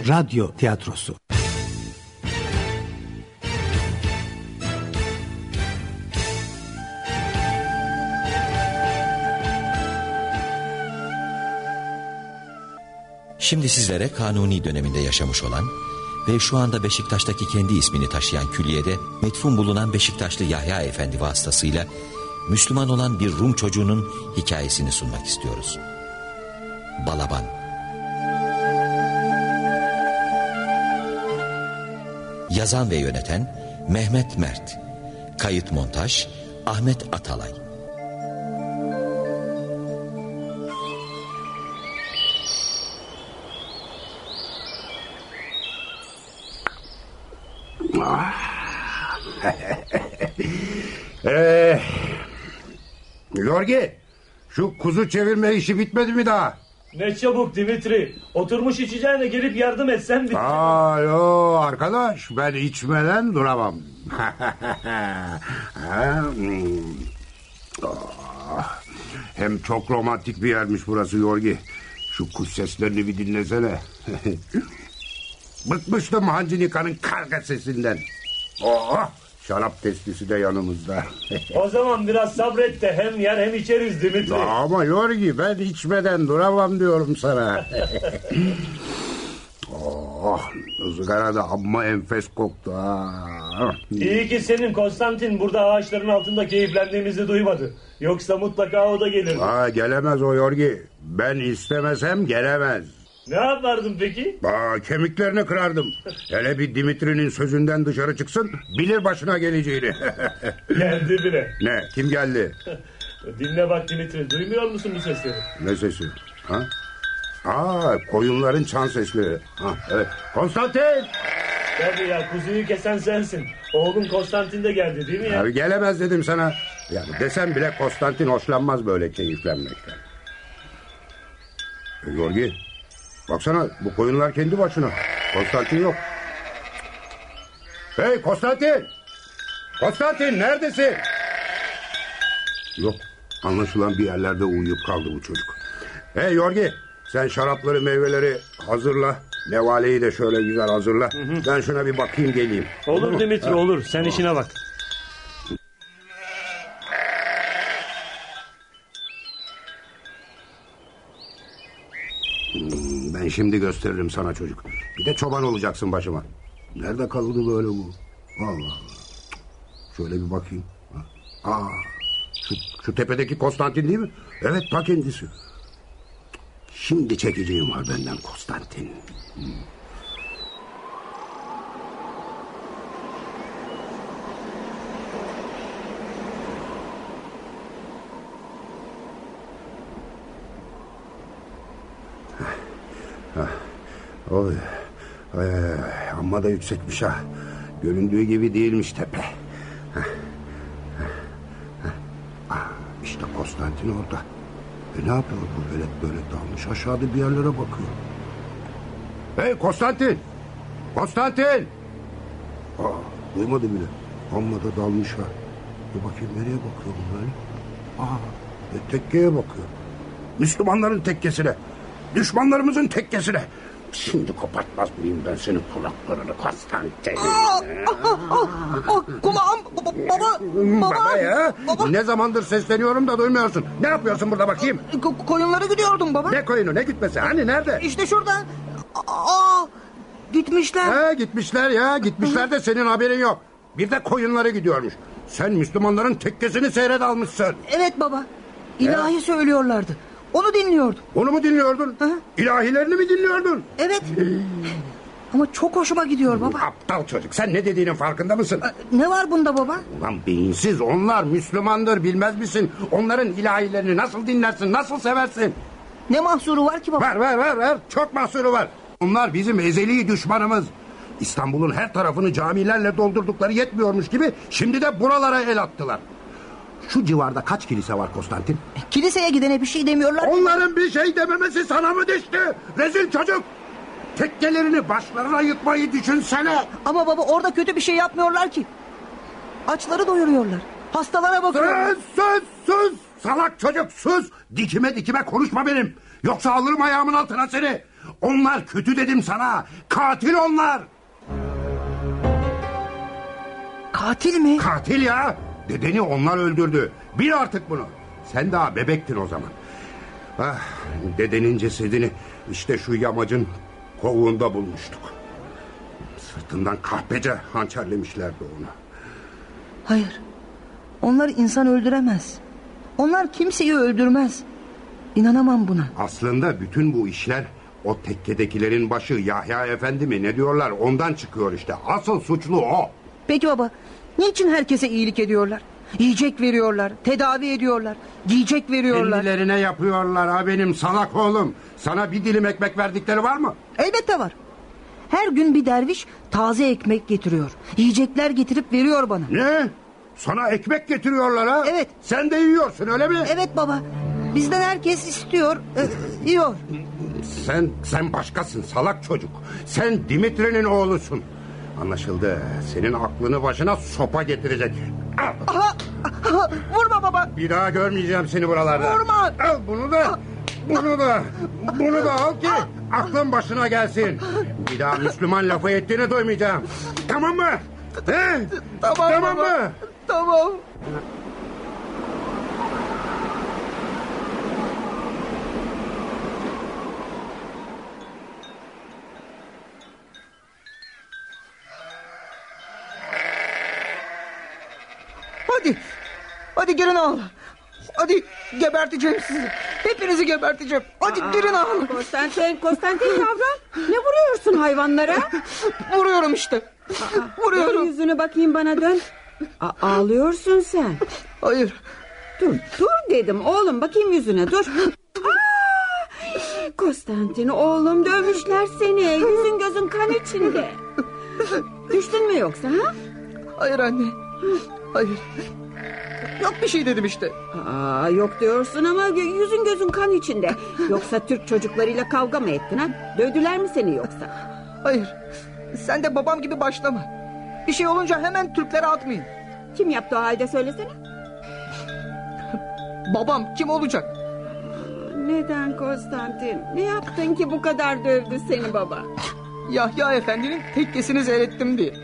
radyo tiyatrosu. Şimdi sizlere Kanuni döneminde yaşamış olan ve şu anda Beşiktaş'taki kendi ismini taşıyan külliyede metfun bulunan Beşiktaşlı Yahya Efendi vasıtasıyla Müslüman olan bir Rum çocuğunun hikayesini sunmak istiyoruz. Balaban. Yazan ve yöneten Mehmet Mert. Kayıt montaj Ahmet Atalay. Yorgi, şu kuzu çevirme işi bitmedi mi daha? Ne çabuk Dimitri. Oturmuş içeceğine gelip yardım etsen bitecek. Yo arkadaş, ben içmeden duramam. Hem çok romantik bir yermiş burası Yorgi. Şu kuş seslerini bir dinlesene. Bıkmıştım Hancinika'nın karga sesinden. Şarap testisi de yanımızda. O zaman biraz sabret de hem yer hem içeriz Dimitri. Ama Yorgi, ben içmeden duramam diyorum sana. Izgara da amma enfes koktu. İyi ki senin Konstantin burada ağaçların altında keyiflendiğimizi duymadı. Yoksa mutlaka o da gelir. Gelemez o Yorgi. Ben istemesem gelemez. Ne yapardın peki? Kemiklerini kırardım. Hele bir Dimitri'nin sözünden dışarı çıksın, bilir başına geleceğini. Geldi bile. Ne? Kim geldi? Dinle bak Dimitri, duymuyor musun bu sesleri? Ne sesi? Koyunların çan sesleri. Evet. Konstantin! Tabii ya, kuzuyu kesen sensin. Oğlum Konstantin de geldi değil mi ya? Gelemez dedim sana. Yani desem bile Konstantin hoşlanmaz böyle keyiflenmekten. Yorgi, baksana, bu koyunlar kendi başına. Konstantin yok. Hey Konstantin! Konstantin, neredesin? Yok, anlaşılan bir yerlerde uyuyup kaldı bu çocuk. Hey Yorgi, sen şarapları, meyveleri hazırla. Nevaleyi de şöyle güzel hazırla. Ben şuna bir bakayım geleyim. Olur Dimitri, olur. Sen işine bak. Ben şimdi gösteririm sana çocuk. Bir de çoban olacaksın başıma. Nerede kaldı böyle bu? Allah. Şöyle bir bakayım. Şu tepedeki Konstantin değil mi? Evet, ta kendisi. Şimdi çekeceğim var benden Konstantin. Oy. Amma da yüksekmiş ha. Göründüğü gibi değilmiş tepe. İşte Konstantin orada. Ne yapıyor bu velet, böyle dalmış aşağıda bir yerlere bakıyor. Hey Konstantin! Konstantin! Duymadı bile. Amma da dalmış ha. Bir bakayım nereye bakıyor bu böyle? Tekkeye bakıyor. Müslümanların tekkesine. Düşmanlarımızın tekkesine. Şimdi kopartmaz mıyım ben senin kulaklarını Konstantin? Kulağım baba ya. Baba. Ne zamandır sesleniyorum da duymuyorsun. Ne yapıyorsun burada bakayım? Koyunlara gidiyordum baba. Ne koyunu, ne gitmesi? Hani nerede? İşte şurada. Gitmişler. Gitmişler ya. Gitmişler de senin haberin yok. Bir de koyunları gidiyormuş. Sen Müslümanların tekkesini seyret almışsın. Evet baba. İlahi söylüyorlardı. Onu dinliyordum. Onu mu dinliyordun? İlahilerini mi dinliyordun? Evet. Ama çok hoşuma gidiyor baba. Aptal çocuk, sen ne dediğinin farkında mısın? Ne var bunda baba? Ulan beyinsiz, onlar Müslümandır, bilmez misin? Onların ilahilerini nasıl dinlersin, nasıl seversin? Ne mahsuru var ki baba? Var. Çok mahsuru var. Onlar bizim ezeli düşmanımız. İstanbul'un her tarafını camilerle doldurdukları yetmiyormuş gibi şimdi de buralara el attılar. Şu civarda kaç kilise var Konstantin? Kiliseye gidene bir şey demiyorlar. Onların bir şey dememesi sana mı düştü? Rezil çocuk! Tekkelerini başlarına yıkmayı düşünsene. Ama baba, orada kötü bir şey yapmıyorlar ki. Açları doyuruyorlar. Hastalara bakıyorlar. Sus! Salak çocuk sus! Dikime konuşma benim. Yoksa alırım ayağımın altına seni. Onlar kötü dedim sana. Katil onlar. Katil mi? Katil ya. Dedeni onlar öldürdü. Bil artık bunu. Sen daha bebektin o zaman. Ah, dedenin cesedini işte şu yamacın kovuğunda bulmuştuk. Sırtından kahpece hançerlemişlerdi onu. Hayır. Onlar insan öldüremez. Onlar kimseyi öldürmez. İnanamam buna. Aslında bütün bu işler o tekkedekilerin başı Yahya Efendi mi ne diyorlar, ondan çıkıyor işte. Asıl suçlu o. Peki baba, niçin herkese iyilik ediyorlar? Yiyecek veriyorlar, tedavi ediyorlar, giyecek veriyorlar. Kendilerine yapıyorlar ha benim salak oğlum. Sana bir dilim ekmek verdikleri var mı? Elbette var. Her gün bir derviş taze ekmek getiriyor. Yiyecekler getirip veriyor bana. Ne? Sana ekmek getiriyorlar ha? Evet. Sen de yiyorsun öyle mi? Evet baba. Bizden herkes istiyor, yiyor. Sen başkasın salak çocuk. Sen Dimitri'nin oğlusun. Anlaşıldı. Senin aklını başına sopa getirecek. Aha, vurma baba. Bir daha görmeyeceğim seni buralarda. Vurma. Al bunu da. Bunu da al ki aklın başına gelsin. Bir daha Müslüman lafı ettiğini duymayacağım. Tamam mı? He? Tamam baba. mı? Tamam. Hadi girin al. Hadi geberteceğim sizi. Hepinizi geberteceğim. Hadi girin al. Konstantin yavrum, ne vuruyorsun hayvanlara? Vuruyorum işte. Vuruyorum. Dön yüzünü bakayım, bana dön. Ağlıyorsun sen. Hayır. Dur dedim oğlum, bakayım yüzüne, dur. Konstantin oğlum, dövmüşler seni. Yüzün gözün kan içinde. Düştün mü yoksa ha? Hayır anne. Hayır. Yok bir şey dedim işte. Yok diyorsun ama yüzün gözün kan içinde. Yoksa Türk çocuklarıyla kavga mı ettin ha? Dövdüler mi seni yoksa? Hayır. Sen de babam gibi başlama. Bir şey olunca hemen Türklere atmayın. Kim yaptı o halde, söylesene. Babam kim olacak? Neden Konstantin? Ne yaptın ki bu kadar dövdü seni baba? Yahya Efendi'nin tekkesini seyrettim diye.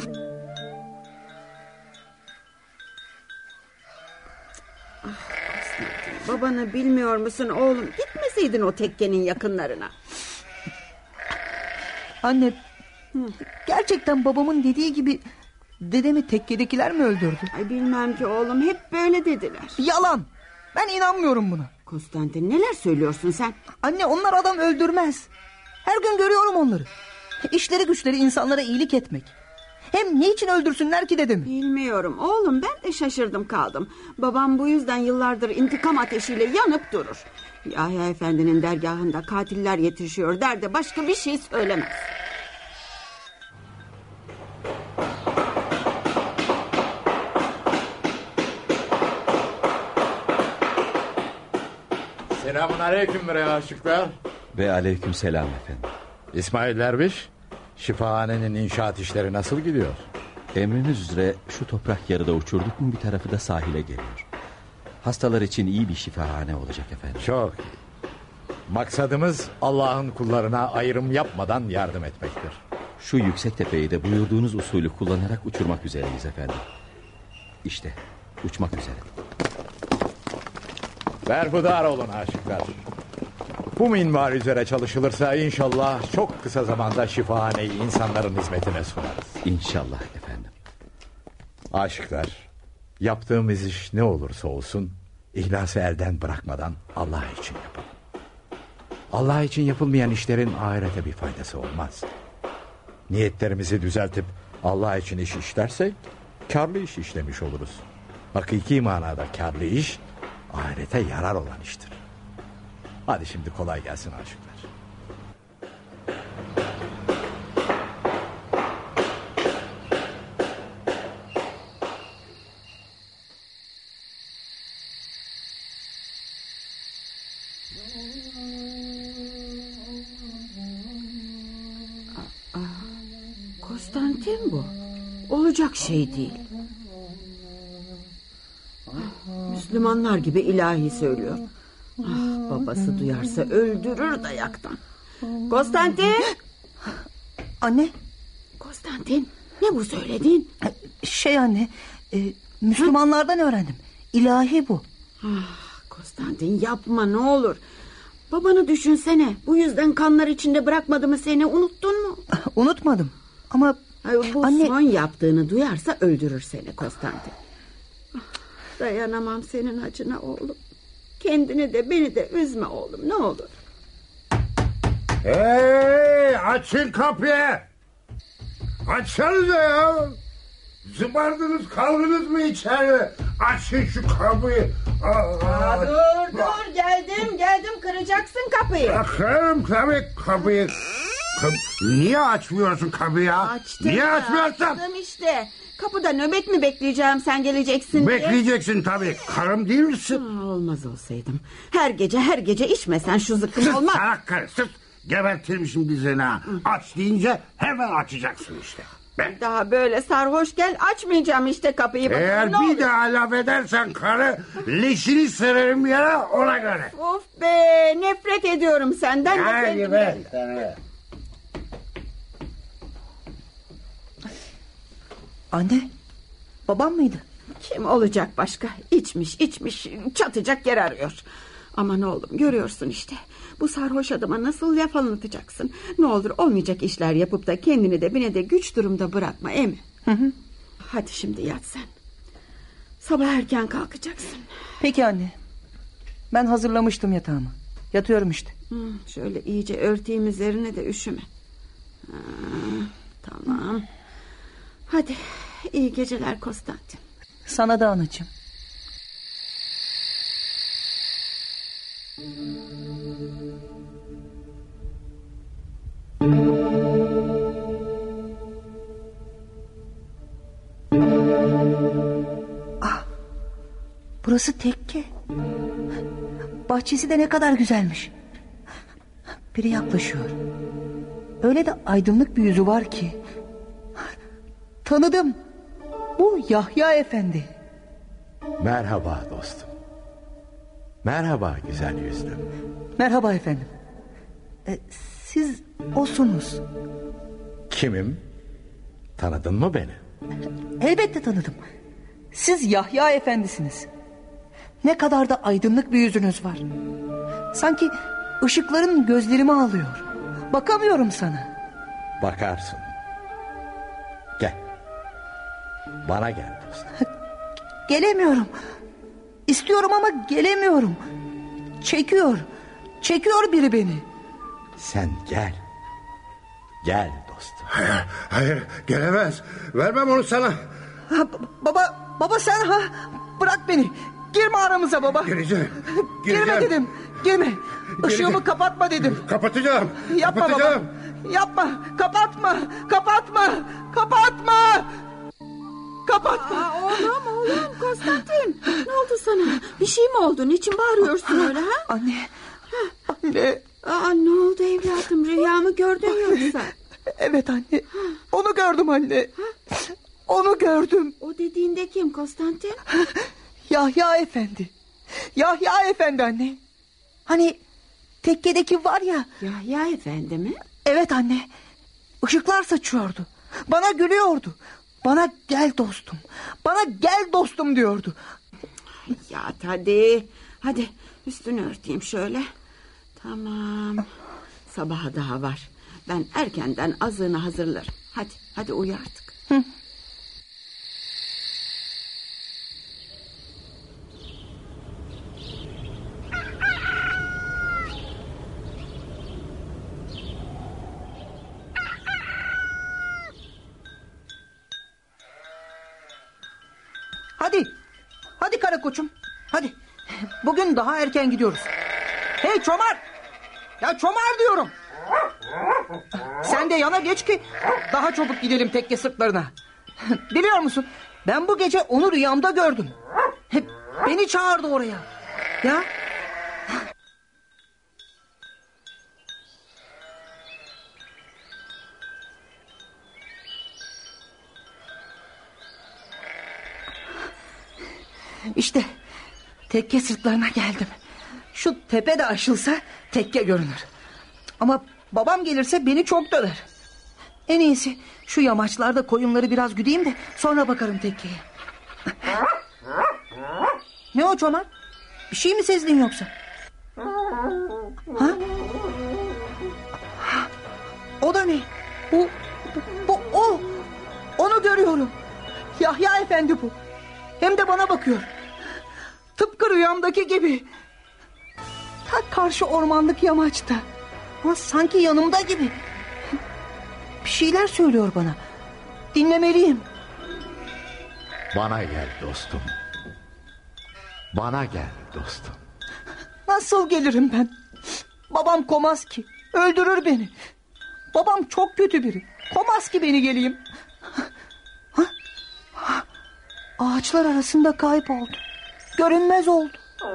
Babanı bilmiyor musun oğlum? Gitmeseydin o tekkenin yakınlarına. Anne, gerçekten babamın dediği gibi dedemi tekkedekiler mi öldürdü? Ay bilmem ki oğlum, hep böyle dediler. Yalan. Ben inanmıyorum buna. Konstantin, neler söylüyorsun sen? Anne, onlar adam öldürmez. Her gün görüyorum onları. İşleri güçleri insanlara iyilik etmek. Hem niçin öldürsünler ki dedemi? Bilmiyorum oğlum, ben de şaşırdım kaldım. Babam bu yüzden yıllardır intikam ateşiyle yanıp durur. Yahya Efendi'nin dergahında katiller yetişiyor der de başka bir şey söylemez. Selamun aleyküm bre aşıklar. Ve aleyküm selam efendim. İsmail Derviş, şifahanenin inşaat işleri nasıl gidiyor? Emriniz üzere şu toprak yarıda uçurduk mu bir tarafı da sahile geliyor. Hastalar için iyi bir şifahane olacak efendim. Çok iyi. Maksadımız Allah'ın kullarına ayrım yapmadan yardım etmektir. Şu yüksek tepeyi de buyurduğunuz usulü kullanarak uçurmak üzereyiz efendim. İşte uçmak üzere. Berhudar olun aşıklar. Bu minval üzere çalışılırsa inşallah çok kısa zamanda şifahaneyi insanların hizmetine sunarız. İnşallah efendim. Aşıklar, yaptığımız iş ne olursa olsun İhlası elden bırakmadan Allah için yapalım. Allah için yapılmayan işlerin ahirete bir faydası olmaz. Niyetlerimizi düzeltip Allah için iş işlersek karlı iş işlemiş oluruz. Hakiki manada karlı iş ahirete yarar olan iştir. Hadi şimdi kolay gelsin aşıklar. Konstantin bu. Olacak şey değil. Müslümanlar gibi ilahi söylüyor. Babası duyarsa öldürür dayaktan. Konstantin. Anne. Konstantin, ne bu söylediğin? Anne, Müslümanlardan öğrendim. İlahi bu. Konstantin, yapma ne olur. Babanı düşünsene. Bu yüzden kanlar içinde bırakmadı mı seni, unuttun mu? Unutmadım ama bu anne... son yaptığını duyarsa öldürür seni Konstantin. Dayanamam senin acına oğlum. Kendini de beni de üzme oğlum, ne olur. Hey, açın kapıyı. Açsanıza ya. Zıbardınız kaldınız mı içeri? Açın şu kapıyı. Dur geldim, kıracaksın kapıyı. Kırarım tabii kapıyı. Niye açmıyorsun kapıyı? Niye açmıyorsun? Açtım işte. Kapıda nöbet mi bekleyeceğim sen geleceksin diye? Bekleyeceksin tabii. Karım değil misin? Olmaz olsaydım. Her gece içmesen şu zıkkım olmaz. Salak karı sus. Gebertirmişim dizini ha. Aç deyince hemen açacaksın işte. Daha böyle sarhoş gel, açmayacağım işte kapıyı. Eğer bir daha laf edersen karı, leşini sererim yere, ona göre. Of be, nefret ediyorum senden. Hadi be sana. Anne, babam mıydı? Kim olacak başka? İçmiş çatacak yer arıyor. Aman oğlum, görüyorsun işte. Bu sarhoş adama nasıl laf anlatacaksın? Ne olur olmayacak işler yapıp da kendini de beni de güç durumda bırakma, Emi. Hadi şimdi yat sen. Sabah erken kalkacaksın. Peki anne. Ben hazırlamıştım yatağımı. Yatıyorum işte. Şöyle iyice örteyim üzerine de üşüme. Tamam. Hadi iyi geceler Konstantin. Sana da anacığım. Burası tekke. Bahçesi de ne kadar güzelmiş. Biri yaklaşıyor. Öyle de aydınlık bir yüzü var ki. Tanıdım. Bu Yahya Efendi. Merhaba dostum. Merhaba güzel yüzlüm. Merhaba efendim. Siz osunuz. Kimim? Tanıdın mı beni? Elbette tanıdım. Siz Yahya Efendisiniz. Ne kadar da aydınlık bir yüzünüz var. Sanki ışıkların gözlerimi alıyor. Bakamıyorum sana. Bakarsın. Gel. Bana gel dostum. Gelemiyorum. İstiyorum ama gelemiyorum. Çekiyor biri beni. Sen gel. Gel dostum. Hayır gelemez. Vermem onu sana. Baba sen bırak beni. Girme aramıza baba. Gireceğim. Girme dedim. Girme. Işığımı kapatma dedim. Kapatacağım. Yapma kapatacağım. baba. Yapma. Kapatma. Oğlum Konstantin, ne oldu sana? Bir şey mi oldu? Niçin bağırıyorsun öyle ha? Anne. Ne oldu evladım? Rüya mı gördün yoksa? Evet anne. Onu gördüm anne. Onu gördüm. O dediğinde kim Konstantin? Yahya Efendi. Yahya Efendi anne. Hani tekkedeki var ya. Yahya Efendi mi? Evet anne. Işıklar saçıyordu. Bana gülüyordu. Bana gel dostum. Bana gel dostum diyordu. Yat hadi. Hadi üstünü örteyim şöyle. Tamam. Sabaha daha var. Ben erkenden azığını hazırlarım. Hadi uyu artık. Hadi kara koçum. Hadi. Bugün daha erken gidiyoruz. Hey çomar. Ya çomar diyorum. Sen de yana geç ki daha çabuk gidelim tekke sırtlarına. Biliyor musun? Ben bu gece onu rüyamda gördüm. Beni çağırdı oraya. Ya. İşte tekke sırtlarına geldim. Şu tepe de aşılsa tekke görünür. Ama Babam gelirse beni çok döver. En iyisi şu yamaçlarda koyunları biraz güdeyim de sonra bakarım tekkeye. Ne o Çomar? Bir şey mi sezdin yoksa? Ha? O da ne? Bu o. Onu görüyorum. Yahya Efendi bu. Hem de bana bakıyor. Tıpkı rüyamdaki gibi. Ta karşı ormanlık yamaçta. Ama sanki yanımda gibi. Bir şeyler söylüyor bana. Dinlemeliyim. Bana gel dostum. Bana gel dostum. Nasıl gelirim ben? Babam komaz ki. Öldürür beni. Babam çok kötü biri. Komaz ki beni geleyim. Ağaçlar arasında kayboldu. Görünmez oldu.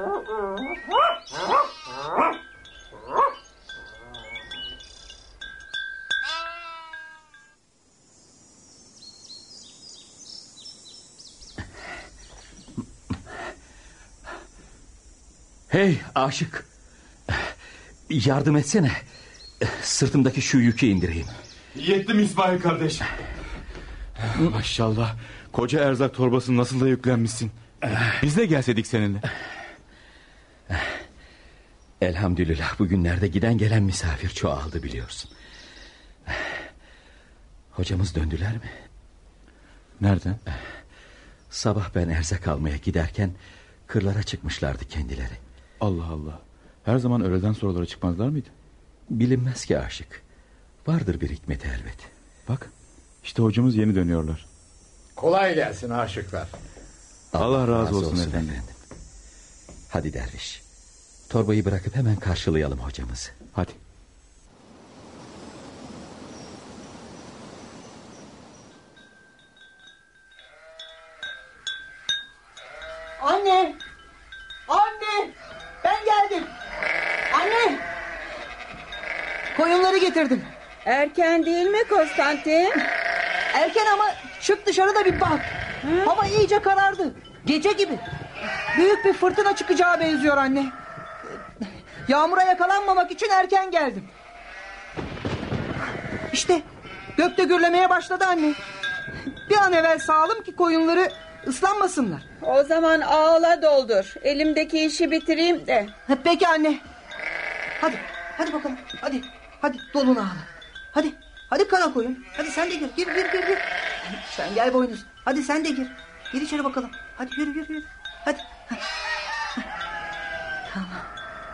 Hey aşık, yardım etsene. Sırtımdaki şu yükü indireyim. Yettim İsmail kardeş. Maşallah, koca erzak torbasını nasıl da yüklenmişsin. Biz de gelseydik seninle. Elhamdülillah bugünlerde giden gelen misafir çoğaldı biliyorsun. Hocamız döndüler mi? Nereden? Sabah ben erzak almaya giderken kırlara çıkmışlardı kendileri. Allah Allah. Her zaman öğleden sonralara çıkmazlar mıydı? Bilinmez ki aşık. Vardır bir hikmeti elbet. Bak, işte hocamız yeni dönüyorlar. Kolay gelsin aşıklar. Allah razı olsun efendim. Hadi derviş, torbayı bırakıp hemen karşılayalım hocamızı. Hadi. Anne! Anne! Ben geldim. Anne! Koyunları getirdim. Erken değil mi Konstantin? Erken ama çık dışarıda bir bak. Hava iyice karardı. Gece gibi. Büyük bir fırtına çıkacağı benziyor anne. Yağmura yakalanmamak için erken geldim. İşte gökte gürlemeye başladı anne. Bir an evvel sağalım ki koyunları ıslanmasınlar. O zaman ağla doldur. Elimdeki işi bitireyim de. Peki anne. Hadi bakalım. Hadi dolun ağla. Hadi kara koyun. Hadi sen de gir. Gir. Sen gel boynuz. Hadi sen de gir. Gir içeri bakalım. Hadi yürü. Hadi. Tamam.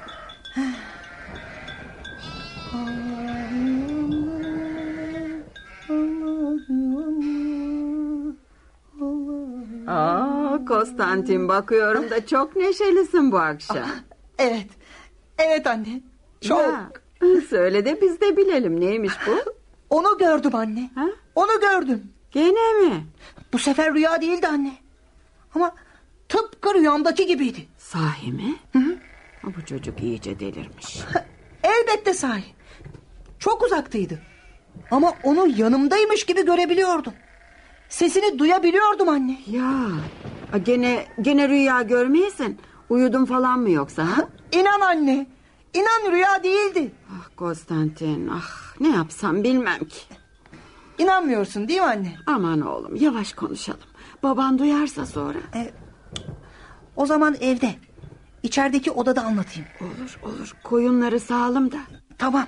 Konstantin, bakıyorum da çok neşelisin bu akşam. Evet anne. Çok. Ya, söyle de biz de bilelim, neymiş bu? Onu gördüm anne. Ha? Onu gördüm. Gene mi? Bu sefer rüya değildi anne. Ama tıpkı rüyamdaki gibiydi. Sahi mi? Hı. Bu çocuk iyice delirmiş. Elbette sahi. Çok uzaktaydı. Ama onu yanımdaymış gibi görebiliyordum. Sesini duyabiliyordum anne. Ya gene rüya görmeyesin. Uyudun falan mı yoksa? Ha? İnan anne. İnan rüya değildi. Ah Konstantin, ne yapsam bilmem ki. İnanmıyorsun değil mi anne? Aman oğlum, yavaş konuşalım. Baban duyarsa sonra. O zaman evde. İçerideki odada anlatayım. Olur. Koyunları sağalım da. Tamam.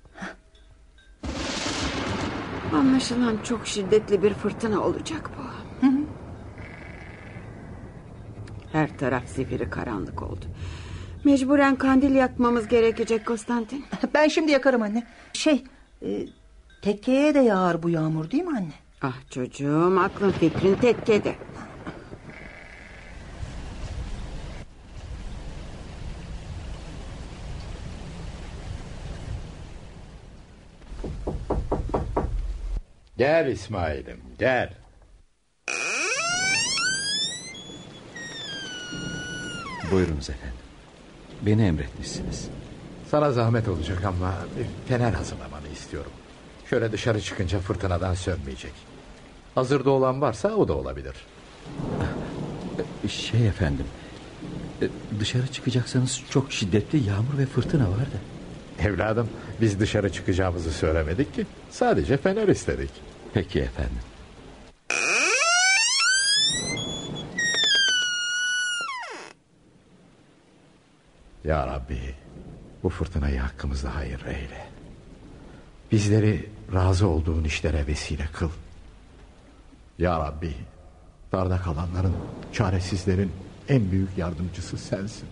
Anlaşılan çok şiddetli bir fırtına olacak bu. Hı. Her taraf zifiri karanlık oldu. Mecburen kandil yakmamız gerekecek Konstantin. Ben şimdi yakarım anne. Tekkeye de yağar bu yağmur değil mi anne? Ah çocuğum, aklın fikrin tekkede. Gel İsmail'im, gel. Buyurunuz efendim. Beni emretmişsiniz. Sana zahmet olacak ama bir fener hazırlamanı istiyorum. Şöyle dışarı çıkınca fırtınadan sönmeyecek. Hazırda olan varsa o da olabilir. Efendim, dışarı çıkacaksanız çok şiddetli yağmur ve fırtına var da. Evladım, biz dışarı çıkacağımızı söylemedik ki. Sadece fener istedik. Peki efendim. Ya Rabbi, bu fırtınayı hakkımızda hayır eyle. Bizleri razı olduğun işlere vesile kıl. Ya Rabbi, darda kalanların, çaresizlerin en büyük yardımcısı sensin.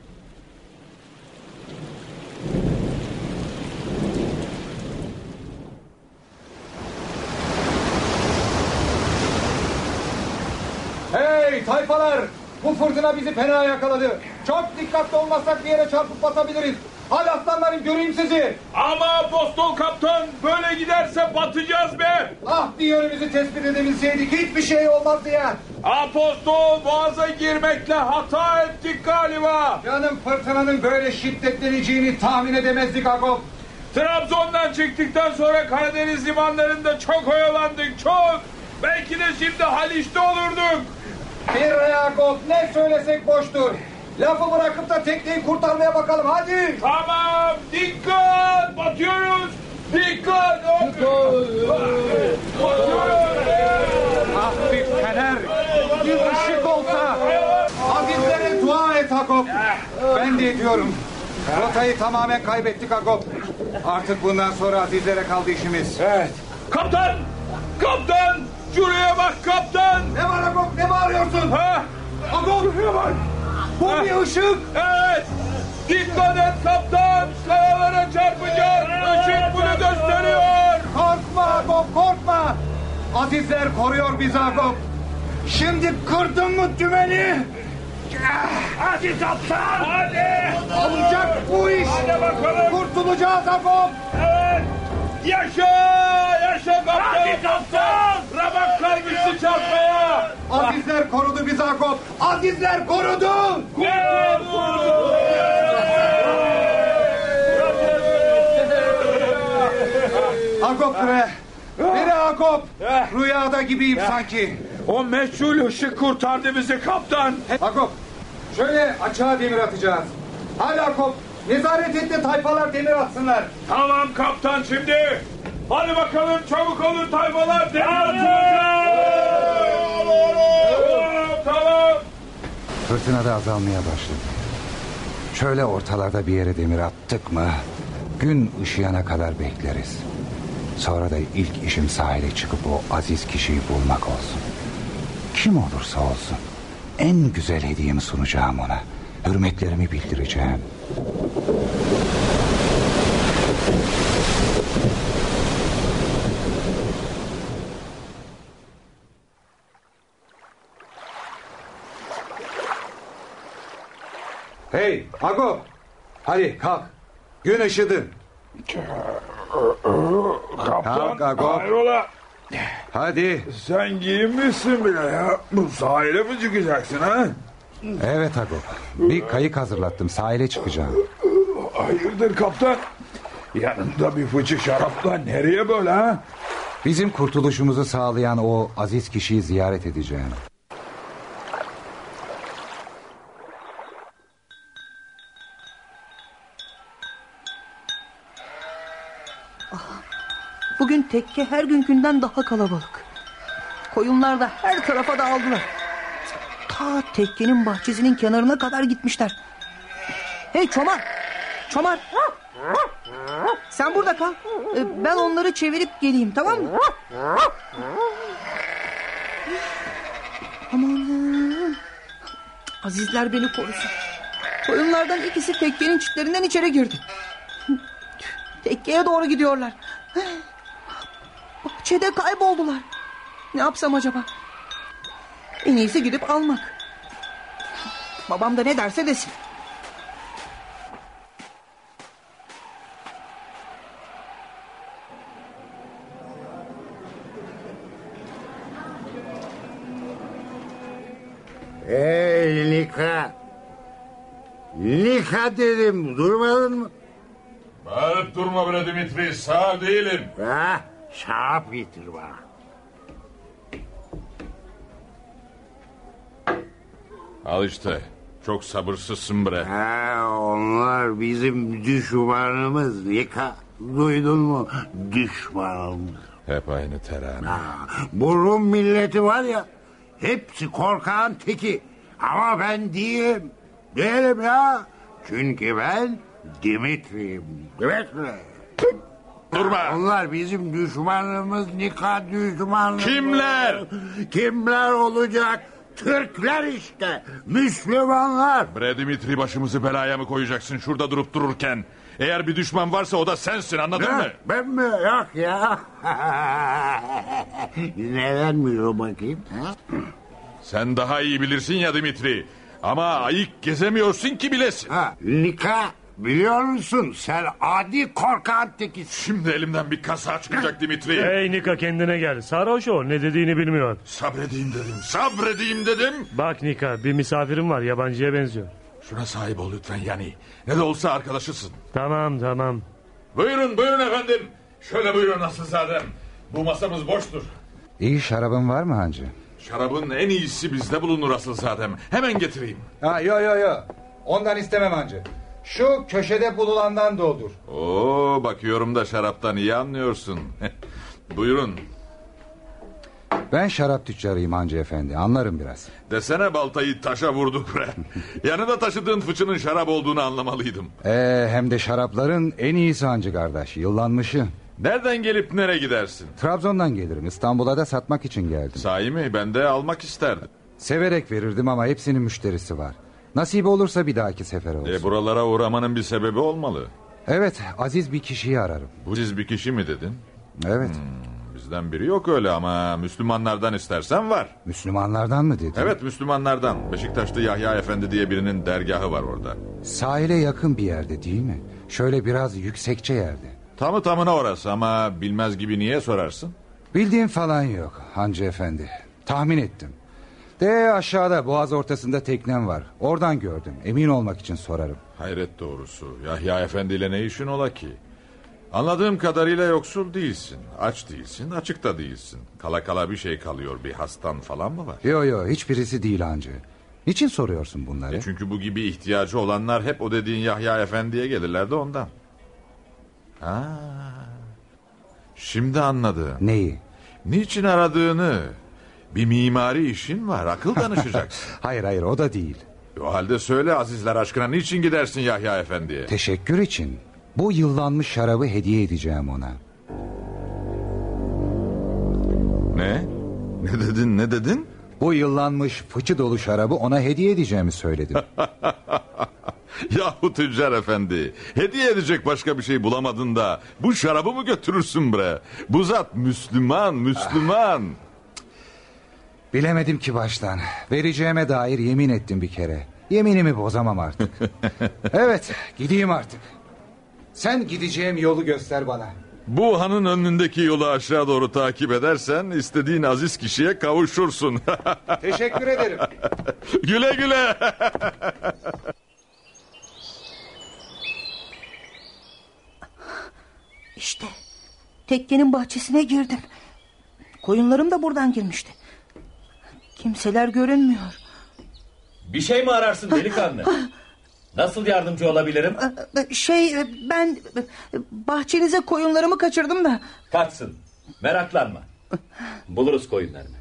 Hey tayfalar! Bu fırtına bizi fena yakaladı. Çok dikkatli olmazsak bir yere çarpıp batabiliriz. Hadi aslanlarım, göreyim sizi. Ama apostol kaptan, böyle giderse batacağız be. Ah, bir yönümüzü tespit edebilseydik hiçbir şey olmazdı ya. Apostol, boğaza girmekle hata ettik galiba. Canım, fırtınanın böyle şiddetleneceğini tahmin edemezdik Agop. Trabzon'dan çıktıktan sonra Karadeniz limanlarında çok oyalandık, çok. Belki de şimdi Haliç'te olurduk. Bir Agop, ne söylesek boştur. Lafı bırakıp da tekneyi kurtarmaya bakalım, hadi. Tamam, dikkat, batıyoruz. Dikkat. Ah, bir fener, bir ışık olsa. Azizlere dua et Agop. Ben de ediyorum. Rotayı tamamen kaybettik Agop. Artık bundan sonra azizlere kaldı işimiz. Evet. Kaptan! Kaptan! Şuraya bak kaptan! Ne var Agop, ne bağırıyorsun? Ha? Agop, Şuraya bak! bu bir ışık. Evet! Dikkat et kaptan! Kayalara çarpacağız! Işık bunu gösteriyor! Korkma Agop, korkma. Azizler koruyor bizi Agop. Şimdi kırdın mı dümeni? Hadi kaptan! Hadi! Olacak bu iş. Hadi bakalım! Kurtulacağız Agop. Evet! Yaşa! Yaşa kaptan! Hadi kaptan! Ramak kalmıştı çarpmaya! Azizler korudu bizi Agop. Azizler korudu. Korudu! Agop bre. Biri Agop. Rüyada gibiyim sanki. O meşhur ışık kurtardı bizi kaptan. Agop, şöyle açığa demir atacağız. Hadi Agop, nezaret et de tayfalar demir atsınlar. Tamam kaptan şimdi. Hadi bakalım, çabuk olun tayfalar. Demir atılacak. Tamam. Fırtına da azalmaya başladı. Şöyle ortalarda bir yere demir attık mı gün ışıyana kadar bekleriz. Sonra da ilk işim sahile çıkıp o aziz kişiyi bulmak olsun. Kim olursa olsun en güzel hediyemi sunacağım ona. Hürmetlerimi bildireceğim. Hey Agop, hadi kalk. Gün ışıdı. Kaptan, Kalk Agop. hayrola? Hadi. Sen giyinmişsin bile ya. Bu sahile mi çıkacaksın ha? Evet Agop, bir kayık hazırlattım, sahile çıkacağım. Hayırdır kaptan? Yanında bir fıçı şarapla nereye böyle ha? Bizim kurtuluşumuzu sağlayan o aziz kişiyi ziyaret edeceğim. Bugün tekke her günkünden daha kalabalık. Koyunlar da her tarafa dağıldılar. Ta tekkenin bahçesinin kenarına kadar gitmişler. Hey Çomar! Çomar! Sen burada kal. Ben onları çevirip geleyim, tamam mı? Aman! Azizler beni korusun. Koyunlardan ikisi tekkenin çitlerinden içeri girdi. Tekkeye doğru gidiyorlar. Bahçede kayboldular. Ne yapsam acaba? En iyisi gidip almak. Babam da ne derse desin. Hey Lika. Lika dedim, duymadın mı? Bağırıp durma bre Dimitri, sağ değilim. Ha, şarap getir bana. Al işte, Çok sabırsızsın bre. Onlar bizim düşmanımız Nika. Duydun mu? Düşmanımız. Hep aynı terane. Bu Rum milleti var ya, hepsi korkağın teki. Ama ben değilim. Değilim ya. Çünkü ben Dimitri'yim. Dimitri. Durma. Onlar bizim düşmanımız, Nika düşmanımız. Kimler? Kimler olacak? Türkler işte. Müslümanlar. Bre Dimitri, başımızı belaya mı koyacaksın şurada durup dururken? Eğer bir düşman varsa o da sensin, anladın mı? Ben mi? Yok ya. Nedenmiş o bakayım? Sen daha iyi bilirsin ya Dimitri. Ama ayık gezemiyorsun ki bilesin. Nika, biliyor musun? Sen adi korkağın tekisin. Şimdi elimden bir kasa çıkacak Dimitri. Hey Nika, kendine gel. Sarhoş o, ne dediğini bilmiyor. Sabredeyim dedim. Sabredeyim dedim. Bak Nika, bir misafirim var, yabancıya benziyor. Şuna sahip ol lütfen yani. Ne de olsa arkadaşısın. Tamam. Buyurun efendim. Şöyle buyurun Aslızadem. Bu masamız boştur. İyi şarabın var mı hancı? Şarabın en iyisi bizde bulunur Aslızadem. Hemen getireyim. Yo. Ondan istemem hancı. Şu köşede bululandan doldur. Oo, bakıyorum da şaraptan iyi anlıyorsun. Buyurun. Ben şarap tüccarıyım hancı efendi, anlarım biraz. Desene baltayı taşa vurduk bre. Yanında taşıdığın fıçının şarap olduğunu anlamalıydım. Hem de şarapların en iyisi hancı kardeş, yıllanmışı. Nereden gelip nereye gidersin? Trabzon'dan gelirim, İstanbul'a da satmak için geldim. Sahi mi? Ben de almak isterdim. Severek verirdim ama hepsinin müşterisi var. Nasip olursa bir dahaki sefer olsun. Buralara uğramanın bir sebebi olmalı. Evet, aziz bir kişiyi ararım. Bu aziz bir kişi mi dedin? Evet. Bizden biri yok öyle ama Müslümanlardan istersen var. Müslümanlardan mı dedin? Evet, Müslümanlardan. Beşiktaş'ta Yahya Efendi diye birinin dergahı var orada. Sahile yakın bir yerde değil mi? Şöyle biraz yüksekçe yerde. Tamı tamına orası ama bilmez gibi niye sorarsın? Bildiğim falan yok hancı efendi. Tahmin ettim. Aşağıda boğaz ortasında teknem var. Oradan gördüm. Emin olmak için sorarım. Hayret doğrusu. Yahya Efendi ile ne işin ola ki? Anladığım kadarıyla yoksul değilsin. Aç değilsin, açık da değilsin. Kala kala bir şey kalıyor. Bir hastan falan mı var? Yo, hiçbirisi değil hancı. Niçin soruyorsun bunları? Çünkü bu gibi ihtiyacı olanlar hep o dediğin Yahya Efendi'ye gelirler de ondan. Şimdi anladım. Neyi? Niçin aradığını. Bir mimari işin var, akıl danışacaksın. Hayır, o da değil. O halde söyle azizler aşkına, niçin gidersin Yahya Efendi'ye? Teşekkür için. Bu yıllanmış şarabı hediye edeceğim ona. Ne? Ne dedin? Bu yıllanmış fıçı dolu şarabı ona hediye edeceğimi söyledim. Yahu tüccar efendi, hediye edecek başka bir şey bulamadın da bu şarabı mı götürürsün bre? Bu zat Müslüman. Bilemedim ki baştan. Vereceğime dair yemin ettim bir kere. Yeminimi bozamam artık. Evet, gideyim artık. Sen gideceğim yolu göster bana. Bu hanın önündeki yolu aşağı doğru takip edersen istediğin aziz kişiye kavuşursun. Teşekkür ederim. Güle güle. İşte tekkenin bahçesine girdim. Koyunlarım da buradan girmişti. Kimseler görünmüyor. Bir şey mi ararsın delikanlı? Nasıl yardımcı olabilirim? Ben bahçenize koyunlarımı kaçırdım da. Kaçsın, meraklanma. Buluruz koyunlarını.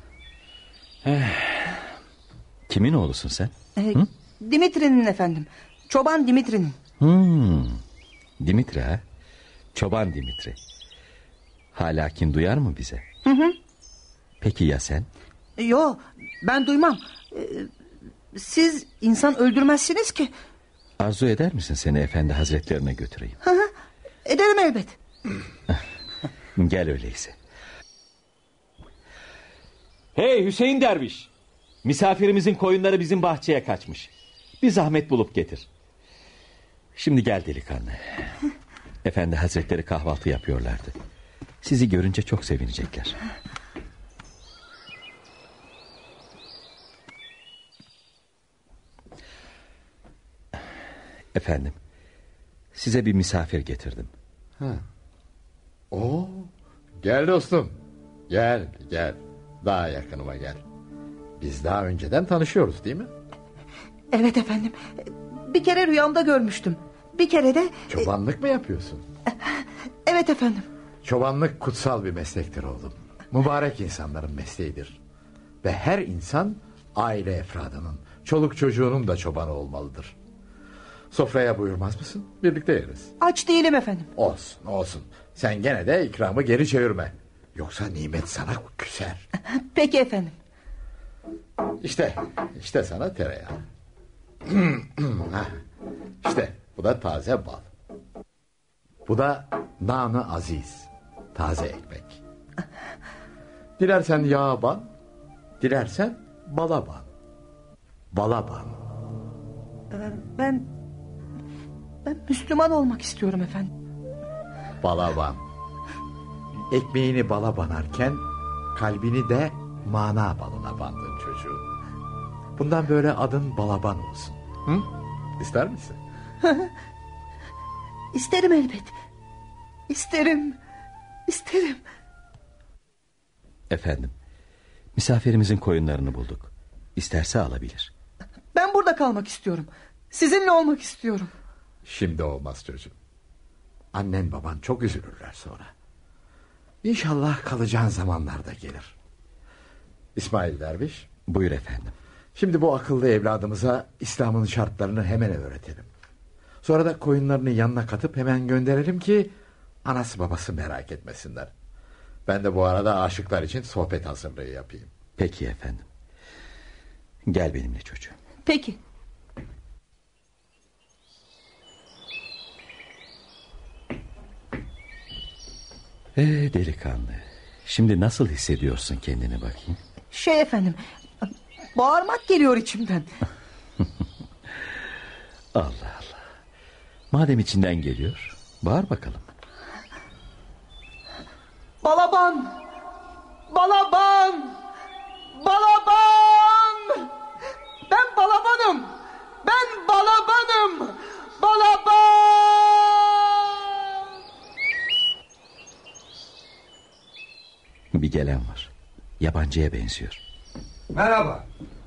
Kimin oğlusun sen? Dimitri'nin efendim. Çoban Dimitri'nin. Dimitri ha? Çoban Dimitri. Hala kin duyar mı bize? Hı. Peki ya sen? Yo, ben duymam. Siz insan öldürmezsiniz ki. Arzu eder misin seni efendi hazretlerine götüreyim? Ederim elbet. Gel öyleyse. Hey Hüseyin derviş, misafirimizin koyunları bizim bahçeye kaçmış. Bir zahmet bulup getir. Şimdi gel delikanlı. Efendi hazretleri kahvaltı yapıyorlardı. Sizi görünce çok sevinecekler. Efendim, size bir misafir getirdim. Gel dostum. Gel. Daha yakınıma gel. Biz daha önceden tanışıyoruz değil mi? Evet efendim. Bir kere rüyamda görmüştüm. Bir kere de... Çobanlık mı yapıyorsun? Evet efendim. Çobanlık kutsal bir meslektir oğlum. Mübarek insanların mesleğidir. Ve her insan aile efradının, çoluk çocuğunun da çobanı olmalıdır. Sofraya buyurmaz mısın? Birlikte yeriz. Aç değilim efendim. Olsun olsun. Sen gene de ikramı geri çevirme. Yoksa nimet sana küser. Peki efendim. İşte sana tereyağı. İşte bu da taze bal. Bu da nan-ı aziz, taze ekmek. Dilersen yağa ban, dilersen bala ban. Bala ban. Ben Müslüman olmak istiyorum efendim. Bala ban. Ekmeğini bala banarken kalbini de mana balına bandın çocuğum. Bundan böyle adın Balaban olsun. Hı? İster misin? İsterim elbet. İsterim. Efendim, misafirimizin koyunlarını bulduk. İsterse alabilir. Ben burada kalmak istiyorum. Sizinle olmak istiyorum. Şimdi olmaz çocuğum. Annen baban çok üzülürler sonra. İnşallah kalacağın zamanlarda gelir. İsmail Derviş. Buyur efendim. Şimdi bu akıllı evladımıza İslam'ın şartlarını hemen öğretelim. Sonra da koyunlarını yanına katıp hemen gönderelim ki anası babası merak etmesinler. Ben de bu arada aşıklar için sohbet hazırlığı yapayım. Peki efendim. Gel benimle çocuğum. Peki. Delikanlı. Şimdi nasıl hissediyorsun kendini bakayım? Efendim, bağırmak geliyor içimden. Allah Allah. Madem içinden geliyor, bağır bakalım. Balaban! Balaban! Balaban! Ben balabanım! Ben balabanım! Balaban! Bir gelen var. Yabancıya benziyor. Merhaba.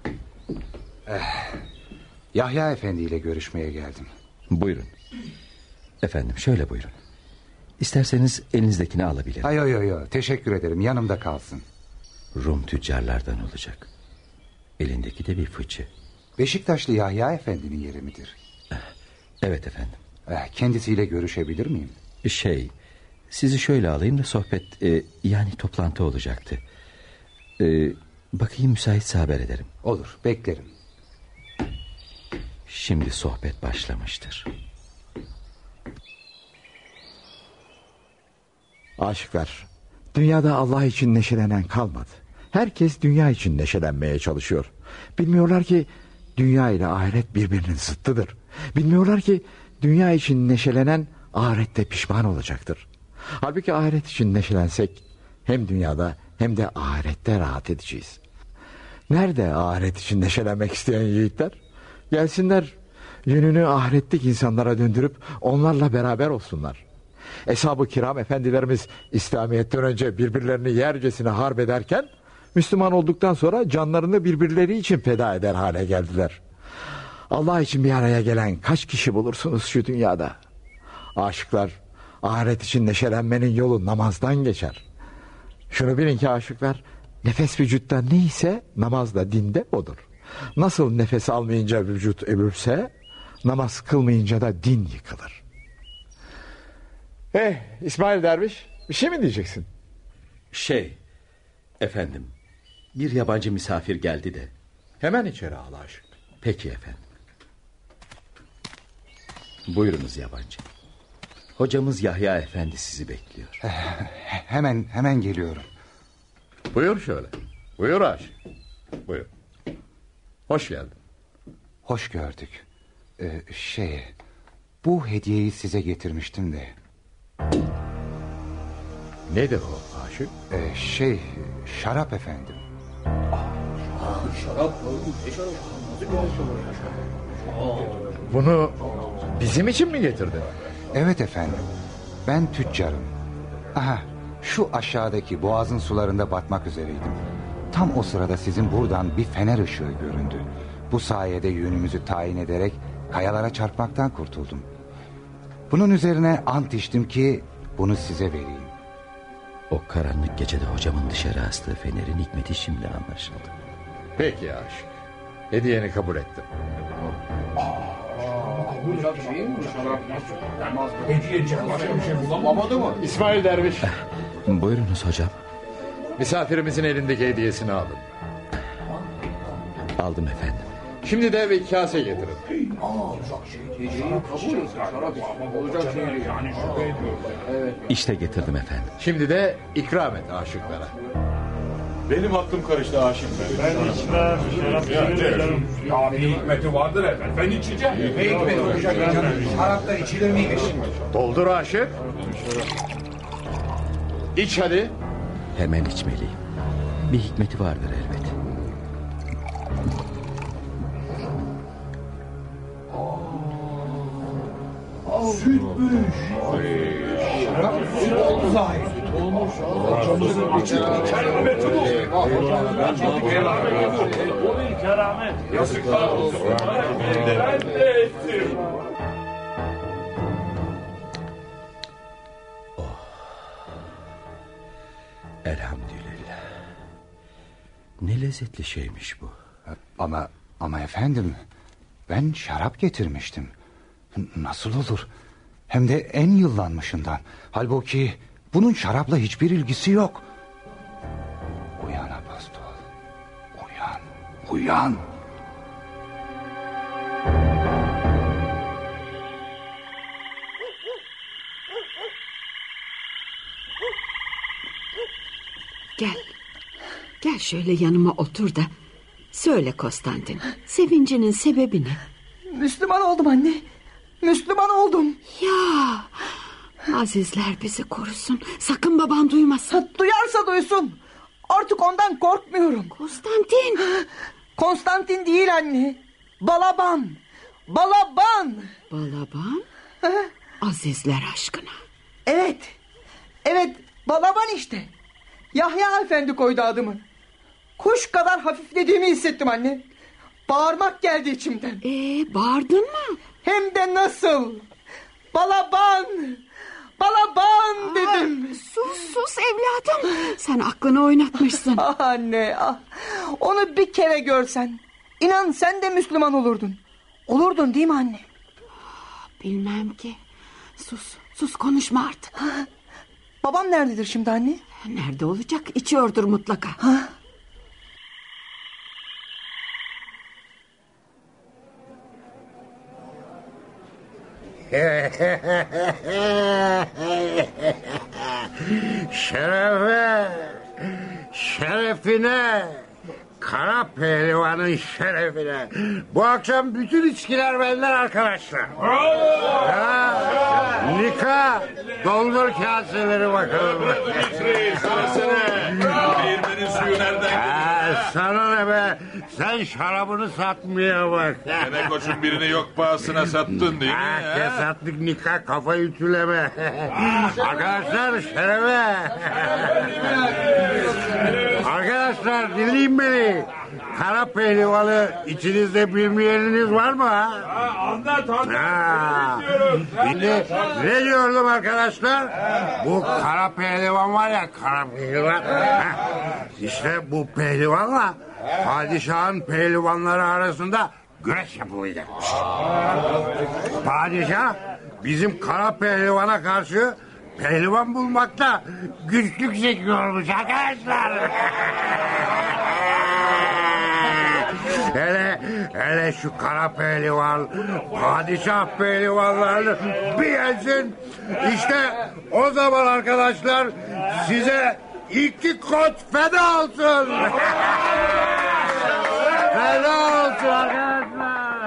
Yahya Efendi ile görüşmeye geldim. Buyurun. Efendim şöyle buyurun. İsterseniz elinizdekini alabilirim. Hayır, teşekkür ederim, yanımda kalsın. Rum tüccarlardan olacak. Elindeki de bir fıçı. Beşiktaşlı Yahya Efendi'nin yeri midir? Evet efendim. Kendisiyle görüşebilir miyim? Sizi şöyle alayım da sohbet yani toplantı olacaktı. Bakayım müsaitse haber ederim. Olur, beklerim. Şimdi sohbet başlamıştır. Aşıklar, dünyada Allah için neşelenen kalmadı. Herkes dünya için neşelenmeye çalışıyor. Bilmiyorlar ki dünya ile ahiret birbirinin zıttıdır. Bilmiyorlar ki dünya için neşelenen ahirette pişman olacaktır. Halbuki ahiret için neşelensek hem dünyada hem de ahirette rahat edeceğiz. Nerede ahiret için neşelenmek isteyen yiğitler? Gelsinler, yönünü ahiretlik insanlara döndürüp onlarla beraber olsunlar. Eshab-ı kiram efendilerimiz İslamiyet'ten önce birbirlerini yercesine harp ederken, Müslüman olduktan sonra canlarını birbirleri için feda eder hale geldiler. Allah için bir araya gelen kaç kişi bulursunuz şu dünyada? Aşıklar, ahiret için neşelenmenin yolu namazdan geçer. Şunu bilin ki aşıklar, nefes vücutta neyse namaz da dinde odur. Nasıl nefes almayınca vücut ölürse, namaz kılmayınca da din yıkılır. İsmail Derviş, bir şey mi diyeceksin? Efendim, bir yabancı misafir geldi de. Hemen içeri al aşık. Peki efendim. Buyurunuz yabancı. Hocamız Yahya Efendi sizi bekliyor. Hemen geliyorum. Buyur şöyle. Buyur aşık. Buyur. Hoş geldin. Hoş gördük. Bu hediyeyi size getirmiştim de. Nedir o aşık? Şarap efendim. Şarap. Bunu bizim için mi getirdin? Evet efendim. Ben tüccarım. Şu aşağıdaki boğazın sularında batmak üzereydim. Tam o sırada sizin buradan bir fener ışığı göründü. Bu sayede yönümüzü tayin ederek kayalara çarpmaktan kurtuldum. Bunun üzerine ant içtim ki bunu size vereyim. O karanlık gecede hocamın dışarı astığı fenerin hikmeti şimdi anlaşıldı. Peki aşık. Hediyeni kabul ettim. İsmail Derviş. Buyurunuz hocam. Misafirimizin elindeki hediyesini alın. Aldım efendim. Şimdi de bir kase getirin. İşte getirdim efendim. Şimdi de ikram et aşıklara. Benim aklım karıştı aşık. Ben içmem. Ya bir hikmeti vardır efendim. Ben içeceğim. Ne hikmeti olacak canım? Şaraplar içilir miymiş? Doldur aşık. İç hadi. Hemen içmeliyim. Bir hikmeti vardır elbet. Sütmüş. Süt oldu zahir. Keramet. Yazıklar olsun. Ben de ettim. Elhamdülillah. Ne lezzetli şeymiş bu. Ama efendim, ben şarap getirmiştim. Nasıl olur? Hem de en yıllanmışından. Halbuki bunun şarapla hiçbir ilgisi yok. Uyan apostol. Uyan. Uyan. Gel. Gel şöyle yanıma otur da söyle Konstantin. Sevincinin sebebi ne? Müslüman oldum anne. Müslüman oldum. Ya azizler bizi korusun. Sakın babam duymasın. Duyarsa duysun. Artık ondan korkmuyorum. Konstantin. Konstantin değil anne. Balaban. Balaban. Balaban? Azizler aşkına. Evet. Evet, Balaban işte. Yahya Efendi koydu adımı. Kuş kadar hafiflediğimi hissettim anne. Bağırmak geldi içimden. Bağırdın mı? Hem de nasıl? Balaban. Balaban dedim. Sus evladım. Sen aklını oynatmışsın. Ah anne, ah. Onu bir kere görsen, İnan sen de Müslüman olurdun. Olurdun değil mi anne? Bilmem ki. Sus konuşma artık. Babam nerededir şimdi anne? Nerede olacak? İçiyordur mutlaka. Şerefine, kara pehlivanın şerefine. Bu akşam bütün içkiler benden arkadaşlar. Nika, doldur kaseleri bakalım. Değirmenin suyu nereden? Sana ne be? Sen şarabını satmaya bak. Gene koçun birini yok pahasına sattın değil mi? Sattık Nika, kafayı ütüleme. Arkadaşlar şerefe. Arkadaşlar dinleyin beni. Kara pehlivanı içinizde bilmeyeniniz var mı? Anlat. Şimdi ne diyordum arkadaşlar? Bu kara pehlivan var ya, kara pehlivan. İşte bu pehlivanla padişahın pehlivanları arasında güreş yapılacakmış. Padişah bizim kara pehlivana karşı pehlivan bulmakta güçlük çekiyormuş arkadaşlar. Hele şu kara pehlivan padişah pehlivanlarını bir yensin. İşte o zaman arkadaşlar size 2 koç feda olsun. Feda olsun arkadaşlar.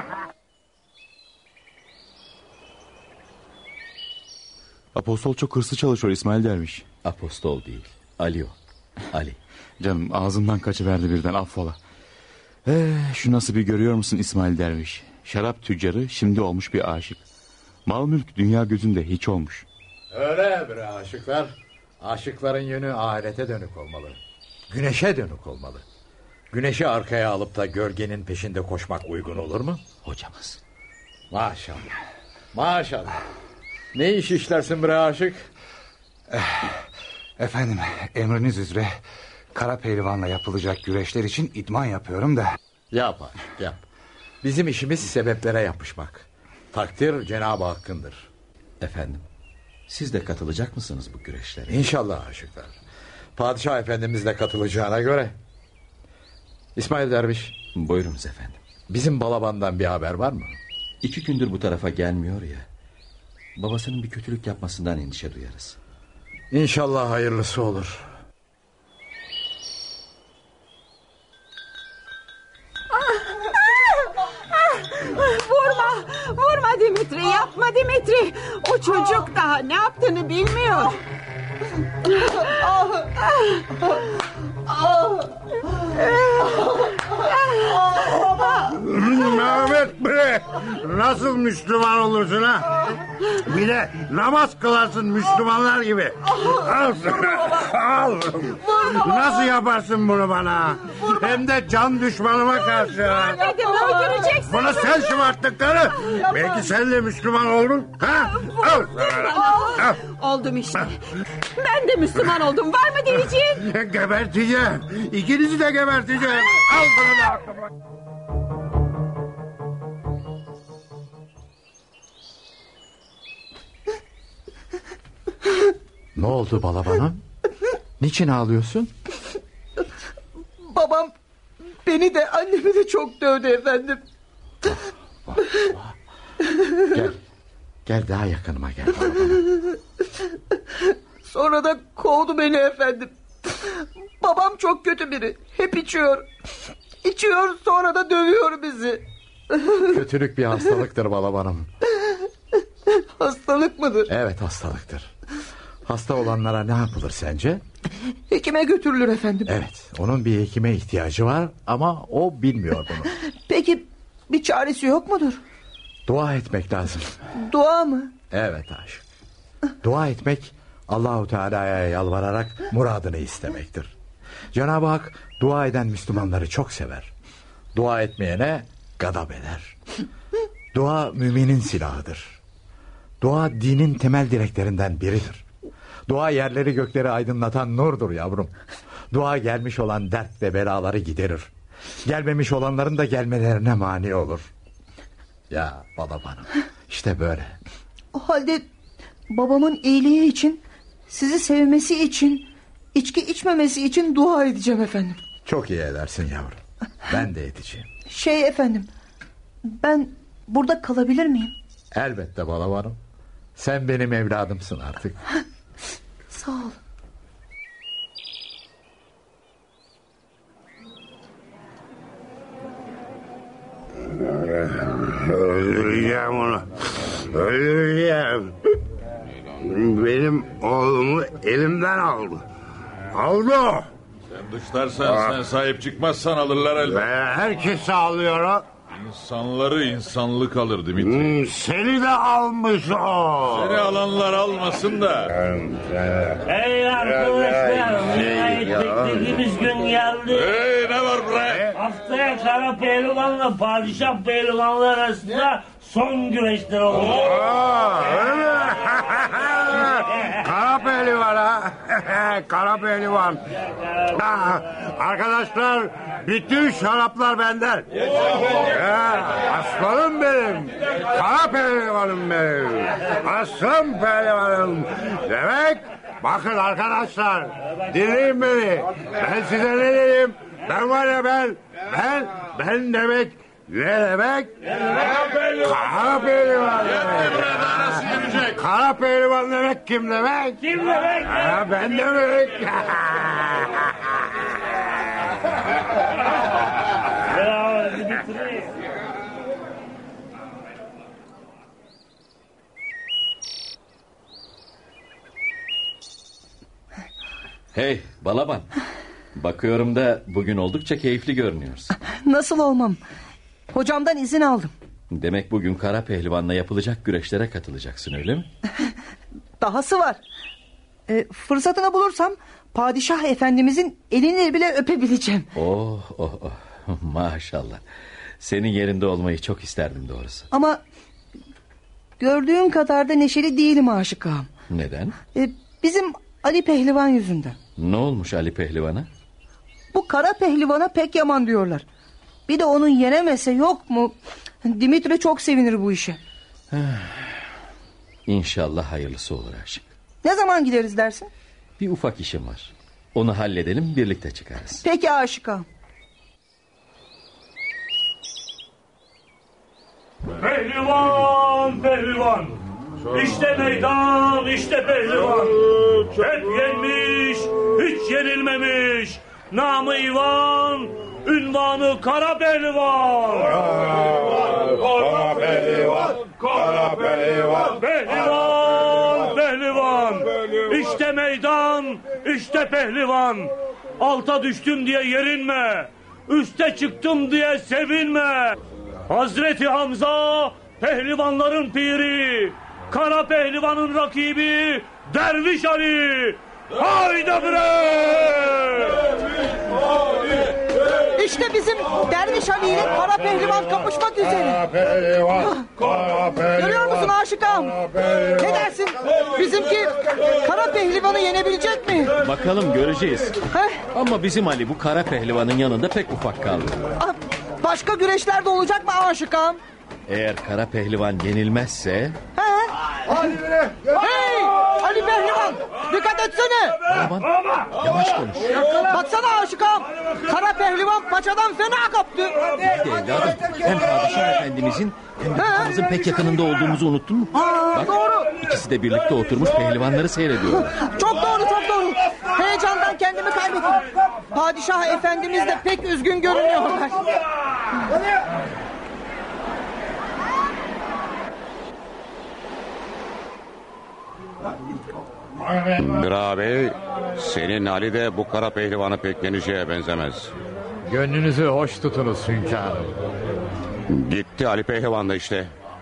Apostol çok hırslı çalışıyor İsmail Derviş. Apostol değil, Ali o. Ali. Canım ağzımdan kaçıverdi birden, affola. Şu nasibi görüyor musun İsmail Derviş? Şarap tüccarı şimdi olmuş bir aşık. Mal mülk dünya gözünde hiç olmuş. Öyle bre aşıklar. Aşıkların yönü ahirete dönük olmalı. Güneşe dönük olmalı. Güneşi arkaya alıp da gölgenin peşinde koşmak uygun olur mu? Hocamız. Maşallah. Maşallah. Ne iş işlersin bre aşık? Efendim, emriniz üzere kara pehlivanla yapılacak güreşler için idman yapıyorum da. Yap aşık, yap. Bizim işimiz sebeplere yapışmak. Takdir Cenab-ı Hakk'ındır. Efendim, siz de katılacak mısınız bu güreşlere? İnşallah aşıklar. Padişah Efendimiz de katılacağına göre. İsmail Derviş. Buyurunuz efendim. Bizim Balaban'dan bir haber var mı? 2 gündür bu tarafa gelmiyor ya. Babasının bir kötülük yapmasından endişe duyarız. İnşallah hayırlısı olur. Vurma Dimitri, yapma Dimitri. O çocuk daha ne yaptığını bilmiyor. Mehmet bre, nasıl Müslüman olursun ha? Bir de namaz kılarsın Müslümanlar gibi. Al sana, al. Nasıl yaparsın bunu bana? Hem de can düşmanıma karşı. Dedim, öldüreceksin. Bunu sen şımarttın karı. Belki sen de Müslüman oldun. Ha? Al sana. Oldum işte. Ben de Müslüman oldum. Var mı diyeceğin? Geberteceğim. İkinizi de geberteceğim. Al bunu da. Ne oldu Balaban'ım? Niçin ağlıyorsun? Babam beni de annemi de çok dövdü efendim. Gel. Gel daha yakınıma gel Balaban'ım. Sonra da kovdu beni efendim. Babam çok kötü biri. Hep içiyor. İçiyor, sonra da dövüyor bizi. Kötülük bir hastalıktır Balaban'ım. Hastalık mıdır? Evet, hastalıktır. Hasta olanlara ne yapılır sence? Hekime götürülür efendim. Evet, onun bir hekime ihtiyacı var ama o bilmiyor bunu. Peki bir çaresi yok mudur? Dua etmek lazım. Dua mı? Evet aşık. Dua etmek Allahu Teala'ya yalvararak muradını istemektir. Cenab-ı Hak dua eden Müslümanları çok sever. Dua etmeyene gadap eder. Dua müminin silahıdır. Dua dinin temel direklerinden biridir. Dua yerleri gökleri aydınlatan nurdur yavrum. Dua gelmiş olan dert ve belaları giderir. Gelmemiş olanların da gelmelerine mani olur. Ya Balaban'ım, işte böyle. O halde babamın iyiliği için, sizi sevmesi için, içki içmemesi için dua edeceğim efendim. Çok iyi edersin yavrum. Ben de edeceğim. Efendim, ben burada kalabilir miyim? Elbette Balaban'ım. Sen benim evladımsın artık. Sağ ol. Öldüreceğim onu. Öldüreceğim. Benim oğlumu elimden aldı. Aldı o. Sen dışlarsan, sen sahip çıkmazsan alırlar elbette. Herkes alıyor o. İnsanları insanlık alır Dimitri. Seni de almış o. Seni alanlar almasın da. Hey arkadaşlar, nihayet beklediğimiz gün geldi. Hey, ne var buraya? Haftaya Kara Pehlivan'la Padişah Pehlivanlar arasında son güreşler olacak. Kara Pehlivan ha. Kara Pehlivan. Arkadaşlar, bütün şaraplar benden. Aslanım benim. Kara Pehlivanım benim. Aslan Pehlivanım. Demek bakın arkadaşlar, dinleyin beni. Ben size ne dedim? Ben var ya ben demek ne demek? Kara Pehlivan demek. Kara Pehlivan demek kim demek? Kim demek? Ben demek. Ya Dimitri. Hey Balaban. Bakıyorum da bugün oldukça keyifli görünüyorsun. Nasıl olmam? Hocamdan izin aldım. Demek bugün Kara Pehlivan'la yapılacak güreşlere katılacaksın, öyle mi? Dahası var. Fırsatını bulursam Padişah efendimizin elini bile öpebileceğim. Oh. Maşallah. Senin yerinde olmayı çok isterdim doğrusu. Ama gördüğün kadar da neşeli değilim Aşık ağam. Neden? Bizim Ali Pehlivan yüzünden. Ne olmuş Ali Pehlivan'a? Bu Kara Pehlivan'a pek yaman diyorlar. Bir de onun yenemese yok mu? Dimitri çok sevinir bu işe. İnşallah hayırlısı olur Aşık. Ne zaman gideriz dersin? Bir ufak işim var. Onu halledelim, birlikte çıkarız. Peki Aşık ağam. Pehlivan. İşte meydan, işte pehlivan. Hep yenmiş, hiç yenilmemiş. Namı İvan, ünvanı Kara Pehlivan. Kara Pehlivan. Pehlivan. İşte meydan, işte pehlivan. Alta düştüm diye yerinme. Üste çıktım diye sevinme. Hazreti Hamza pehlivanların piri, Kara Pehlivan'ın rakibi Derviş Ali. Haydi bre! İşte bizim Derviş Ali ile Kara Pehlivan kapışmak üzere. Görüyor musun Aşık ağam? Ne dersin? Bizimki Kara Pehlivan'ı yenebilecek mi? Bakalım, göreceğiz. Ama bizim Ali bu Kara Pehlivan'ın yanında pek ufak kaldı. Başka güreşler de olacak mı Aşık ağam? Eğer Kara Pehlivan yenilmezse... Hey! Ali Pehlivan! Dikkat etsene! Aman, yavaş konuş. Baksana Aşık ağam! Kara Pehlivan paçadan fena kaptı. Evladım, hem Padişah Efendimizin hem de kızımızın pek yakınında olduğumuzu unuttun mu? Bak, doğru. İkisi de birlikte oturmuş pehlivanları seyrediyorlar. Çok doğru. Heyecandan kendimi kaybettim. Padişah Efendimiz de pek üzgün görünüyorlar. Mira Bey, senin Ali de bu Kara Pehlivan'ı pek yeneceğe benzemez. Gönlünüzü hoş tutunuz hünkârım. Gitti Ali Pehlivan da işte.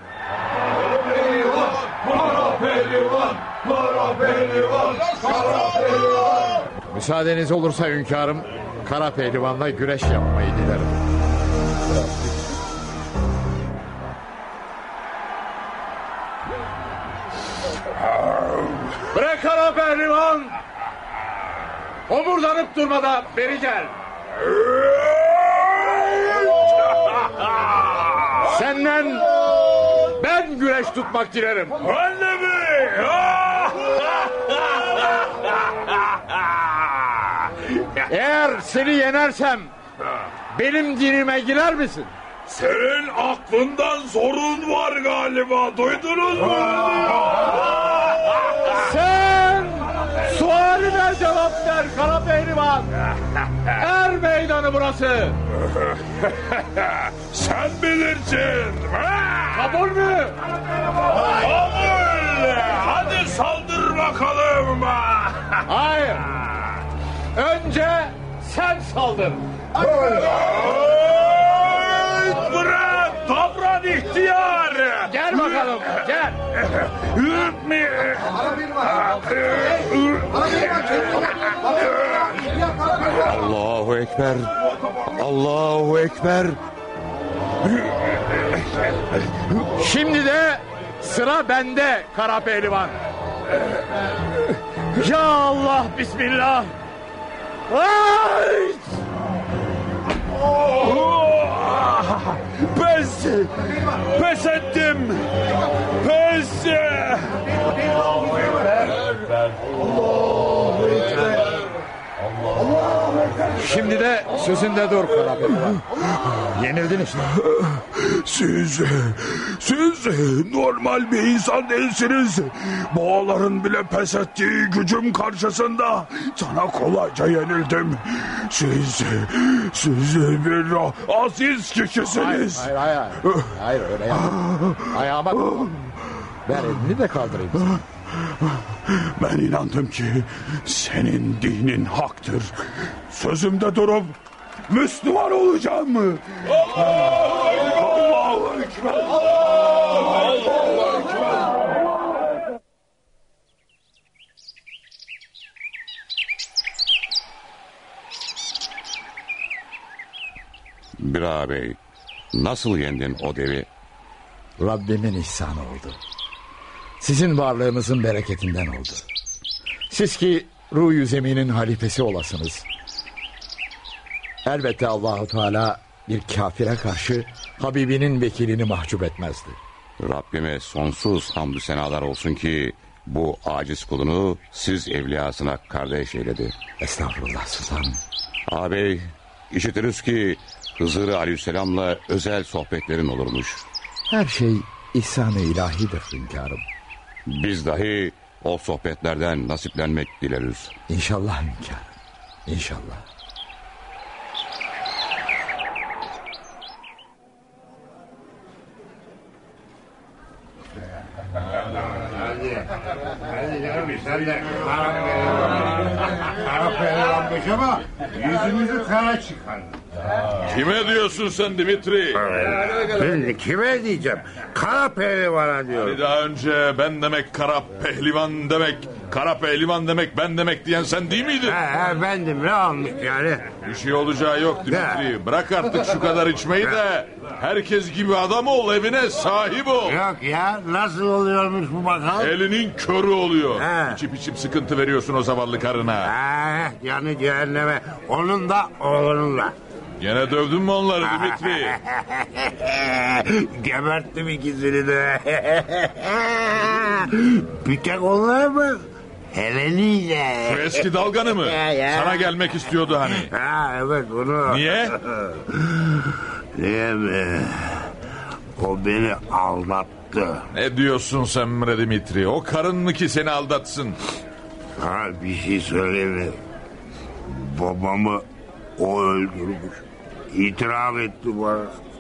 Müsaadeniz olursa hünkârım, Kara Pehlivan'la güreş yapmayı dilerim. Bırak Kara Pehlivan! Omurdanıp durmadan beri gel. Senden ben güreş tutmak dilerim. Anne mi? Eğer seni yenersem benim dinime girer misin? Senin aklından sorun var galiba. Duydunuz mu? Sen sualine cevap ver Kara Pehlivan. Er meydanı burası. Sen bilirsin. Kabul mü? Kabul. Hadi saldır bakalım. Hayır. Önce sen saldır. Bırak, davran ihtiyar. Gel bakalım, gel. Allahu Ekber. Allahu Ekber. Şimdi de sıra bende Kara Pehlivan. Ya Allah, bismillah. Ay! Pes ettim. Pes. Şimdi de sözünde dur Kara Pehlivan. Yenildin işte. Siz normal bir insan değilsiniz. Boğaların bile pes ettiği gücüm karşısında sana kolayca yenildim. Siz bir aziz kişisiniz. Hayır öyle yapma. Ayağıma ver elini de kaldırayım seni. Ben inandım ki senin dinin haktır. Sözümde durup Müslüman olacağım. Allahu Ekber. Allahu Ekber. ağabey? Nasıl yendin o devi? Rabbimin ihsanı oldu. Sizin varlığınızın bereketinden oldu. Siz ki ruh-ü zeminin halifesi olasınız. Elbette Allahu Teala bir kafire karşı Habibinin vekilini mahcup etmezdi. Rabbime sonsuz hamdü senalar olsun ki bu aciz kulunu siz evliyasına kardeş eyledi. Estağfurullah sultanım. Ağabey, işitiriz ki Hızır Aleyhisselam'la özel sohbetlerin olurmuş. Her şey ihsan-ı ilahidir hünkârım. Biz dahi o sohbetlerden nasiplenmek dileriz. İnşallah hünkârım, İnşallah. Hadi canım sen de kara pehlivanmış ama yüzümüzü kara çıkar. Kime diyorsun sen Dimitri? Ben kime diyeceğim? Kara pehlivana diyorum. Hani daha önce ben demek kara pehlivan demek, kara pehlivan demek ben demek diyen sen değil miydin? Bendim, ne olmuş yani? Bir şey olacağı yok Dimitri. Bırak artık şu kadar içmeyi de herkes gibi adam ol, evine sahip ol. Yok ya, nasıl oluyormuş bu bakalım? Elinin körü oluyor. İçip sıkıntı veriyorsun o zavallı karına. Yani cehenneme, onun da oğlunun da. Gene dövdün mü onları Dimitri? Geberttim ikisini de. Bir tek onlar mı? Heleniyle. Şu eski dalganı mı? Sana gelmek istiyordu hani. Evet bunu. Niye? Niye mi? O beni aldattı. Ne diyorsun sen bre Dimitri? O karın mı ki seni aldatsın? Bir şey söyleyeyim. Babamı o öldürmüş. İtiraf etti bana.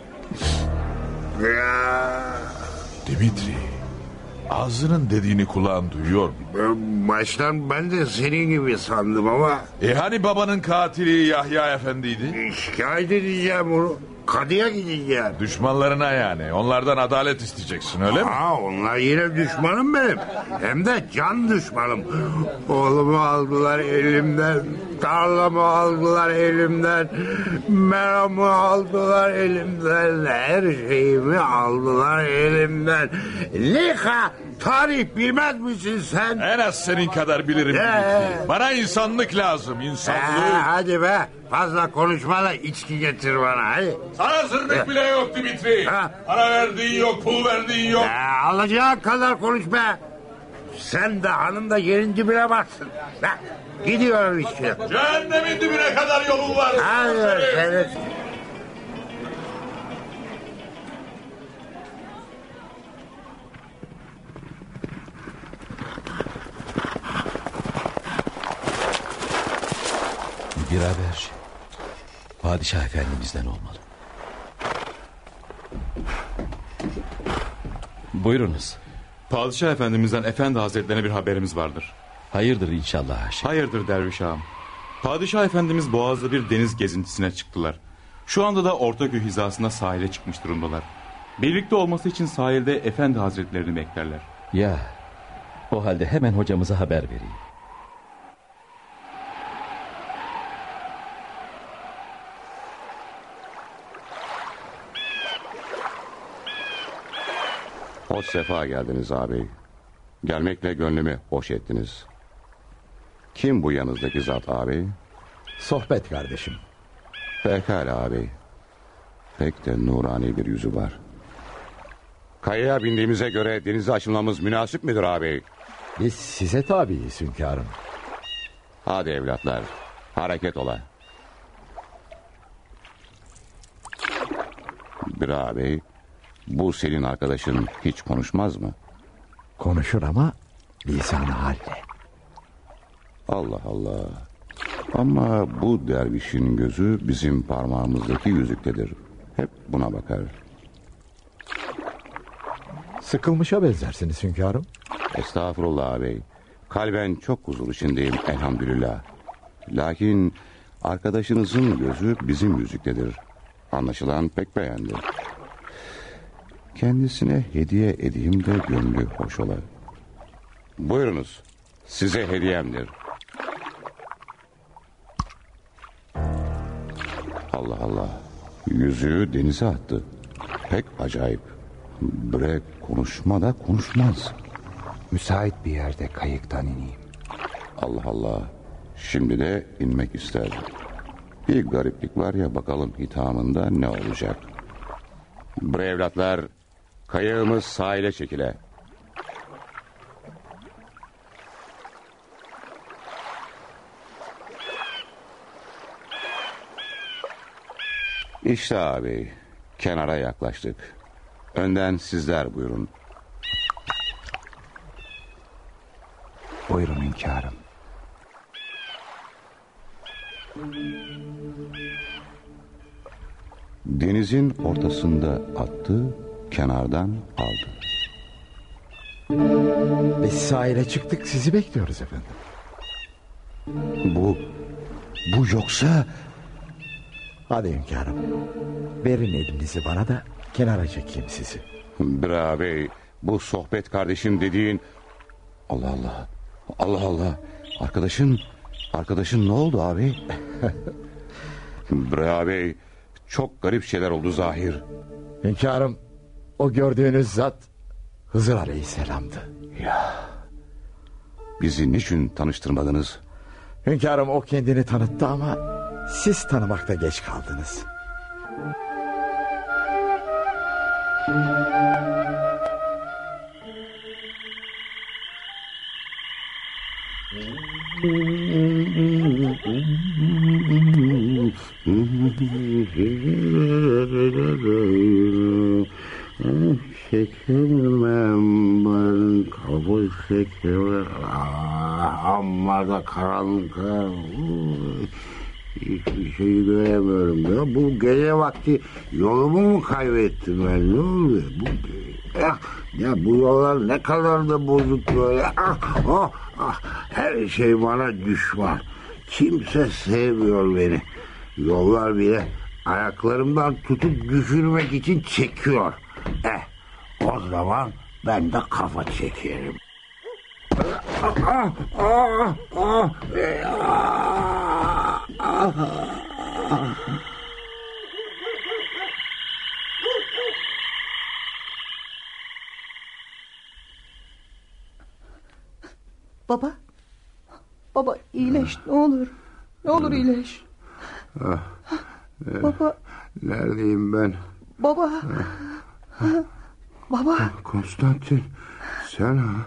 Dimitri, ağzının dediğini kulağın duyuyor mu? Baştan ben de senin gibi sandım ama... Hani babanın katili Yahya Efendi'ydi? Şikayet edeceğim onu. Kadıya gideceğim. Düşmanlarına yani. Onlardan adalet isteyeceksin öyle mi? Onlar yine düşmanım benim. Hem de can düşmanım. Oğlumu aldılar elimden. Tarlamı aldılar elimden. Meramı aldılar elimden. Her şeyimi aldılar elimden. Lika tarih bilmez misin sen? En az senin kadar bilirim Dimitri. Bana insanlık lazım, insanlık. Hadi be, fazla konuşma da içki getir bana hadi. Sana zırnık bile yok Dimitri. Para verdiğin yok, pul verdiğin yok. Alacağın kadar konuş be. Sen de hanım da yerin dibine baksın. Gidiyorum işte. Cehennemin dibine kadar yolun var. Hadi evet. Bir haber. Padişah efendimizden olmalı. Buyurunuz. Padişah efendimizden efendi hazretlerine bir haberimiz vardır. Hayırdır inşallah Haşim. Hayırdır derviş ağam. Padişah efendimiz Boğaz'da bir deniz gezintisine çıktılar. Şu anda da Ortaköy hizasında sahile çıkmış durumdalar. Birlikte olması için sahilde efendi hazretlerini beklerler. Ya, o halde hemen hocamıza haber vereyim. Hoş sefa geldiniz ağabey. Gelmekle gönlümü hoş ettiniz. Kim bu yanınızdaki zat ağabey? Sohbet kardeşim. Pekala ağabey. Pek de nurani bir yüzü var. Kayaya bindiğimize göre denize açılmamız münasip midir ağabey? Biz size tabiiz hünkârım. Hadi evlatlar, hareket ola. Bir ağabey, bu senin arkadaşın hiç konuşmaz mı? Konuşur ama lisan-ı halle. Allah Allah. Ama bu dervişin gözü bizim parmağımızdaki yüzüktedir. Hep buna bakar. Sıkılmışa benzersiniz hünkârım. Estağfurullah ağabey. Kalben çok huzur içindeyim elhamdülillah. Lakin arkadaşınızın gözü bizim yüzüktedir. Anlaşılan pek beğendi. Kendisine hediye edeyim de gönlü hoş ola. Buyurunuz, size hediyemdir. Allah Allah, Yüzüğü denize attı. Pek acayip. Bre konuşma da konuşmaz. Müsait bir yerde kayıktan ineyim. Allah Allah. Şimdi de inmek ister. Bir gariplik var ya, bakalım hitamında ne olacak. Bre evlatlar, kayığımız sahile çekile. İşte abi, kenara yaklaştık. Önden sizler buyurun. Buyurun hünkârım. Denizin ortasında attı, kenardan aldı. Biz sahile çıktık, sizi bekliyoruz efendim. Bu yoksa... Hadi hünkârım, verin elinizi bana da kenara çekeyim sizi. Bre bey, bu sohbet kardeşim dediğin... Allah Allah, Allah Allah. Arkadaşın ne oldu abi? Bre bey, çok garip şeyler oldu zahir. Hünkârım, o gördüğünüz zat Hızır Aleyhisselam'dı. Ya, bizi niçin tanıştırmadınız? Hünkârım, o kendini tanıttı ama siz tanımakta geç kaldınız. Çekemem ben kabul çekemem. Amma da karanlık. Hiçbir şey göremiyorum ya. Bu gece vakti yolumu mu kaybettim ben? Ne oluyor? Ya bu yollar ne kadar da bozuk böyle. Her şey bana düşman. Kimse sevmiyor beni. Yollar bile ayaklarımdan tutup düşürmek için çekiyor. O zaman ben de kafa çekerim. Baba iyileş, ne olur. Ne olur iyileş. Baba. Neredeyim ben? Baba. Baba. Konstantin, sen ha?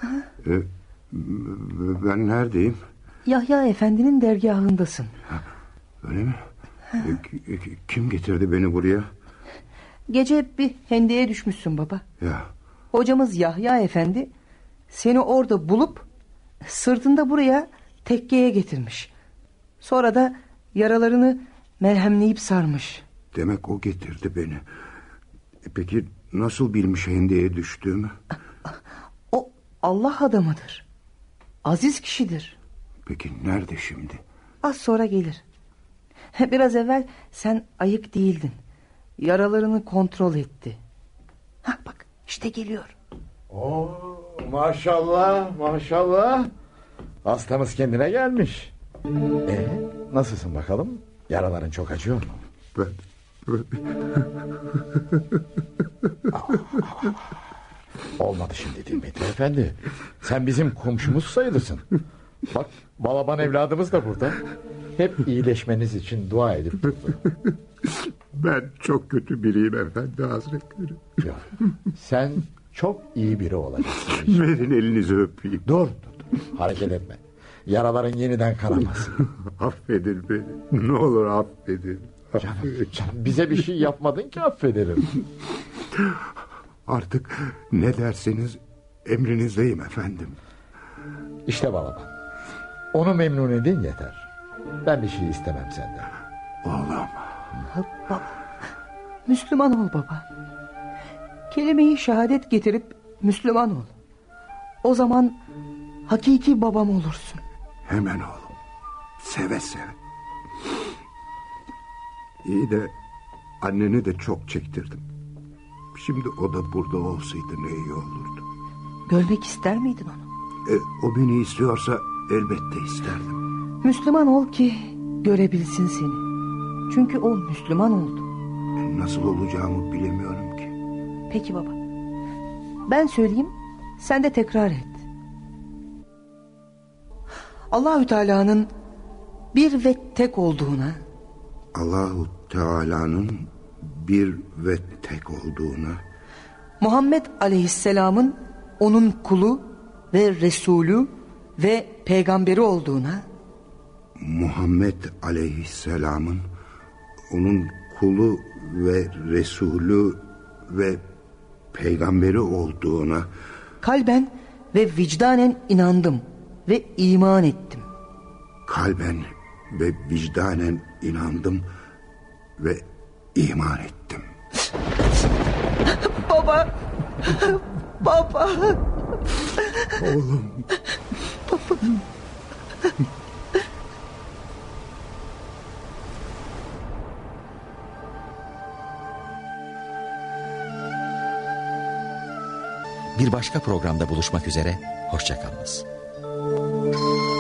Ben neredeyim? Yahya Efendi'nin dergahındasın. Öyle mi? Kim getirdi beni buraya? Gece bir hendeye düşmüşsün baba. Ya. Hocamız Yahya Efendi seni orada bulup sırtında buraya tekkeye getirmiş. Sonra da yaralarını merhemleyip sarmış. Demek o getirdi beni. Peki nasıl bilmiş hendeye düştüğümü? O Allah adamıdır. Aziz kişidir. Peki nerede şimdi? Az sonra gelir. Biraz evvel sen ayık değildin. Yaralarını kontrol etti. Bak işte geliyor. Maşallah maşallah. Hastamız kendine gelmiş. Nasılsın bakalım? Yaraların çok acıyor mu? Olmadı şimdi Dimitri Efendi. Sen bizim komşumuz sayılırsın. Bak Balaban evladımız da burada. Hep iyileşmeniz için dua edip durdu. Ben çok kötü biriyim efendi hazretleri. Yok, sen çok iyi biri olacaksın. Verin elinizi öpeyim. Dur. Hareket etme. Yaraların yeniden kanamasın. Affedin beni. Ne olur affedin. Canım, bize bir şey yapmadın ki affedelim. Artık ne derseniz emrinizdeyim efendim. İşte Balaban. Onu memnun edin yeter. Ben bir şey istemem senden. Oğlum. Baba. Müslüman ol baba. Kelime-i şehadet getirip Müslüman ol. O zaman hakiki babam olursun. Hemen oğlum. Seve seve. İyi de anneni de çok çektirdim. Şimdi o da burada olsaydı ne iyi olurdu. Görmek ister miydin onu? O beni istiyorsa elbette isterdim. Müslüman ol ki görebilsin seni. Çünkü o Müslüman oldu. nasıl olacağımı bilemiyorum ki. Peki baba. Ben söyleyeyim, sen de tekrar et. Allahü Teala'nın bir ve tek olduğuna, Allahu Teala'nın bir ve tek olduğuna, Muhammed Aleyhisselam'ın onun kulu ve Resulü ve peygamberi olduğuna, Muhammed Aleyhisselam'ın onun kulu ve Resulü ve peygamberi olduğuna kalben ve vicdanen inandım ve iman ettim. Kalben ve vicdanen inandım ve iman ettim. Baba. Baba. Oğlum. Baba. Bir başka programda buluşmak üzere, hoşça kalınız.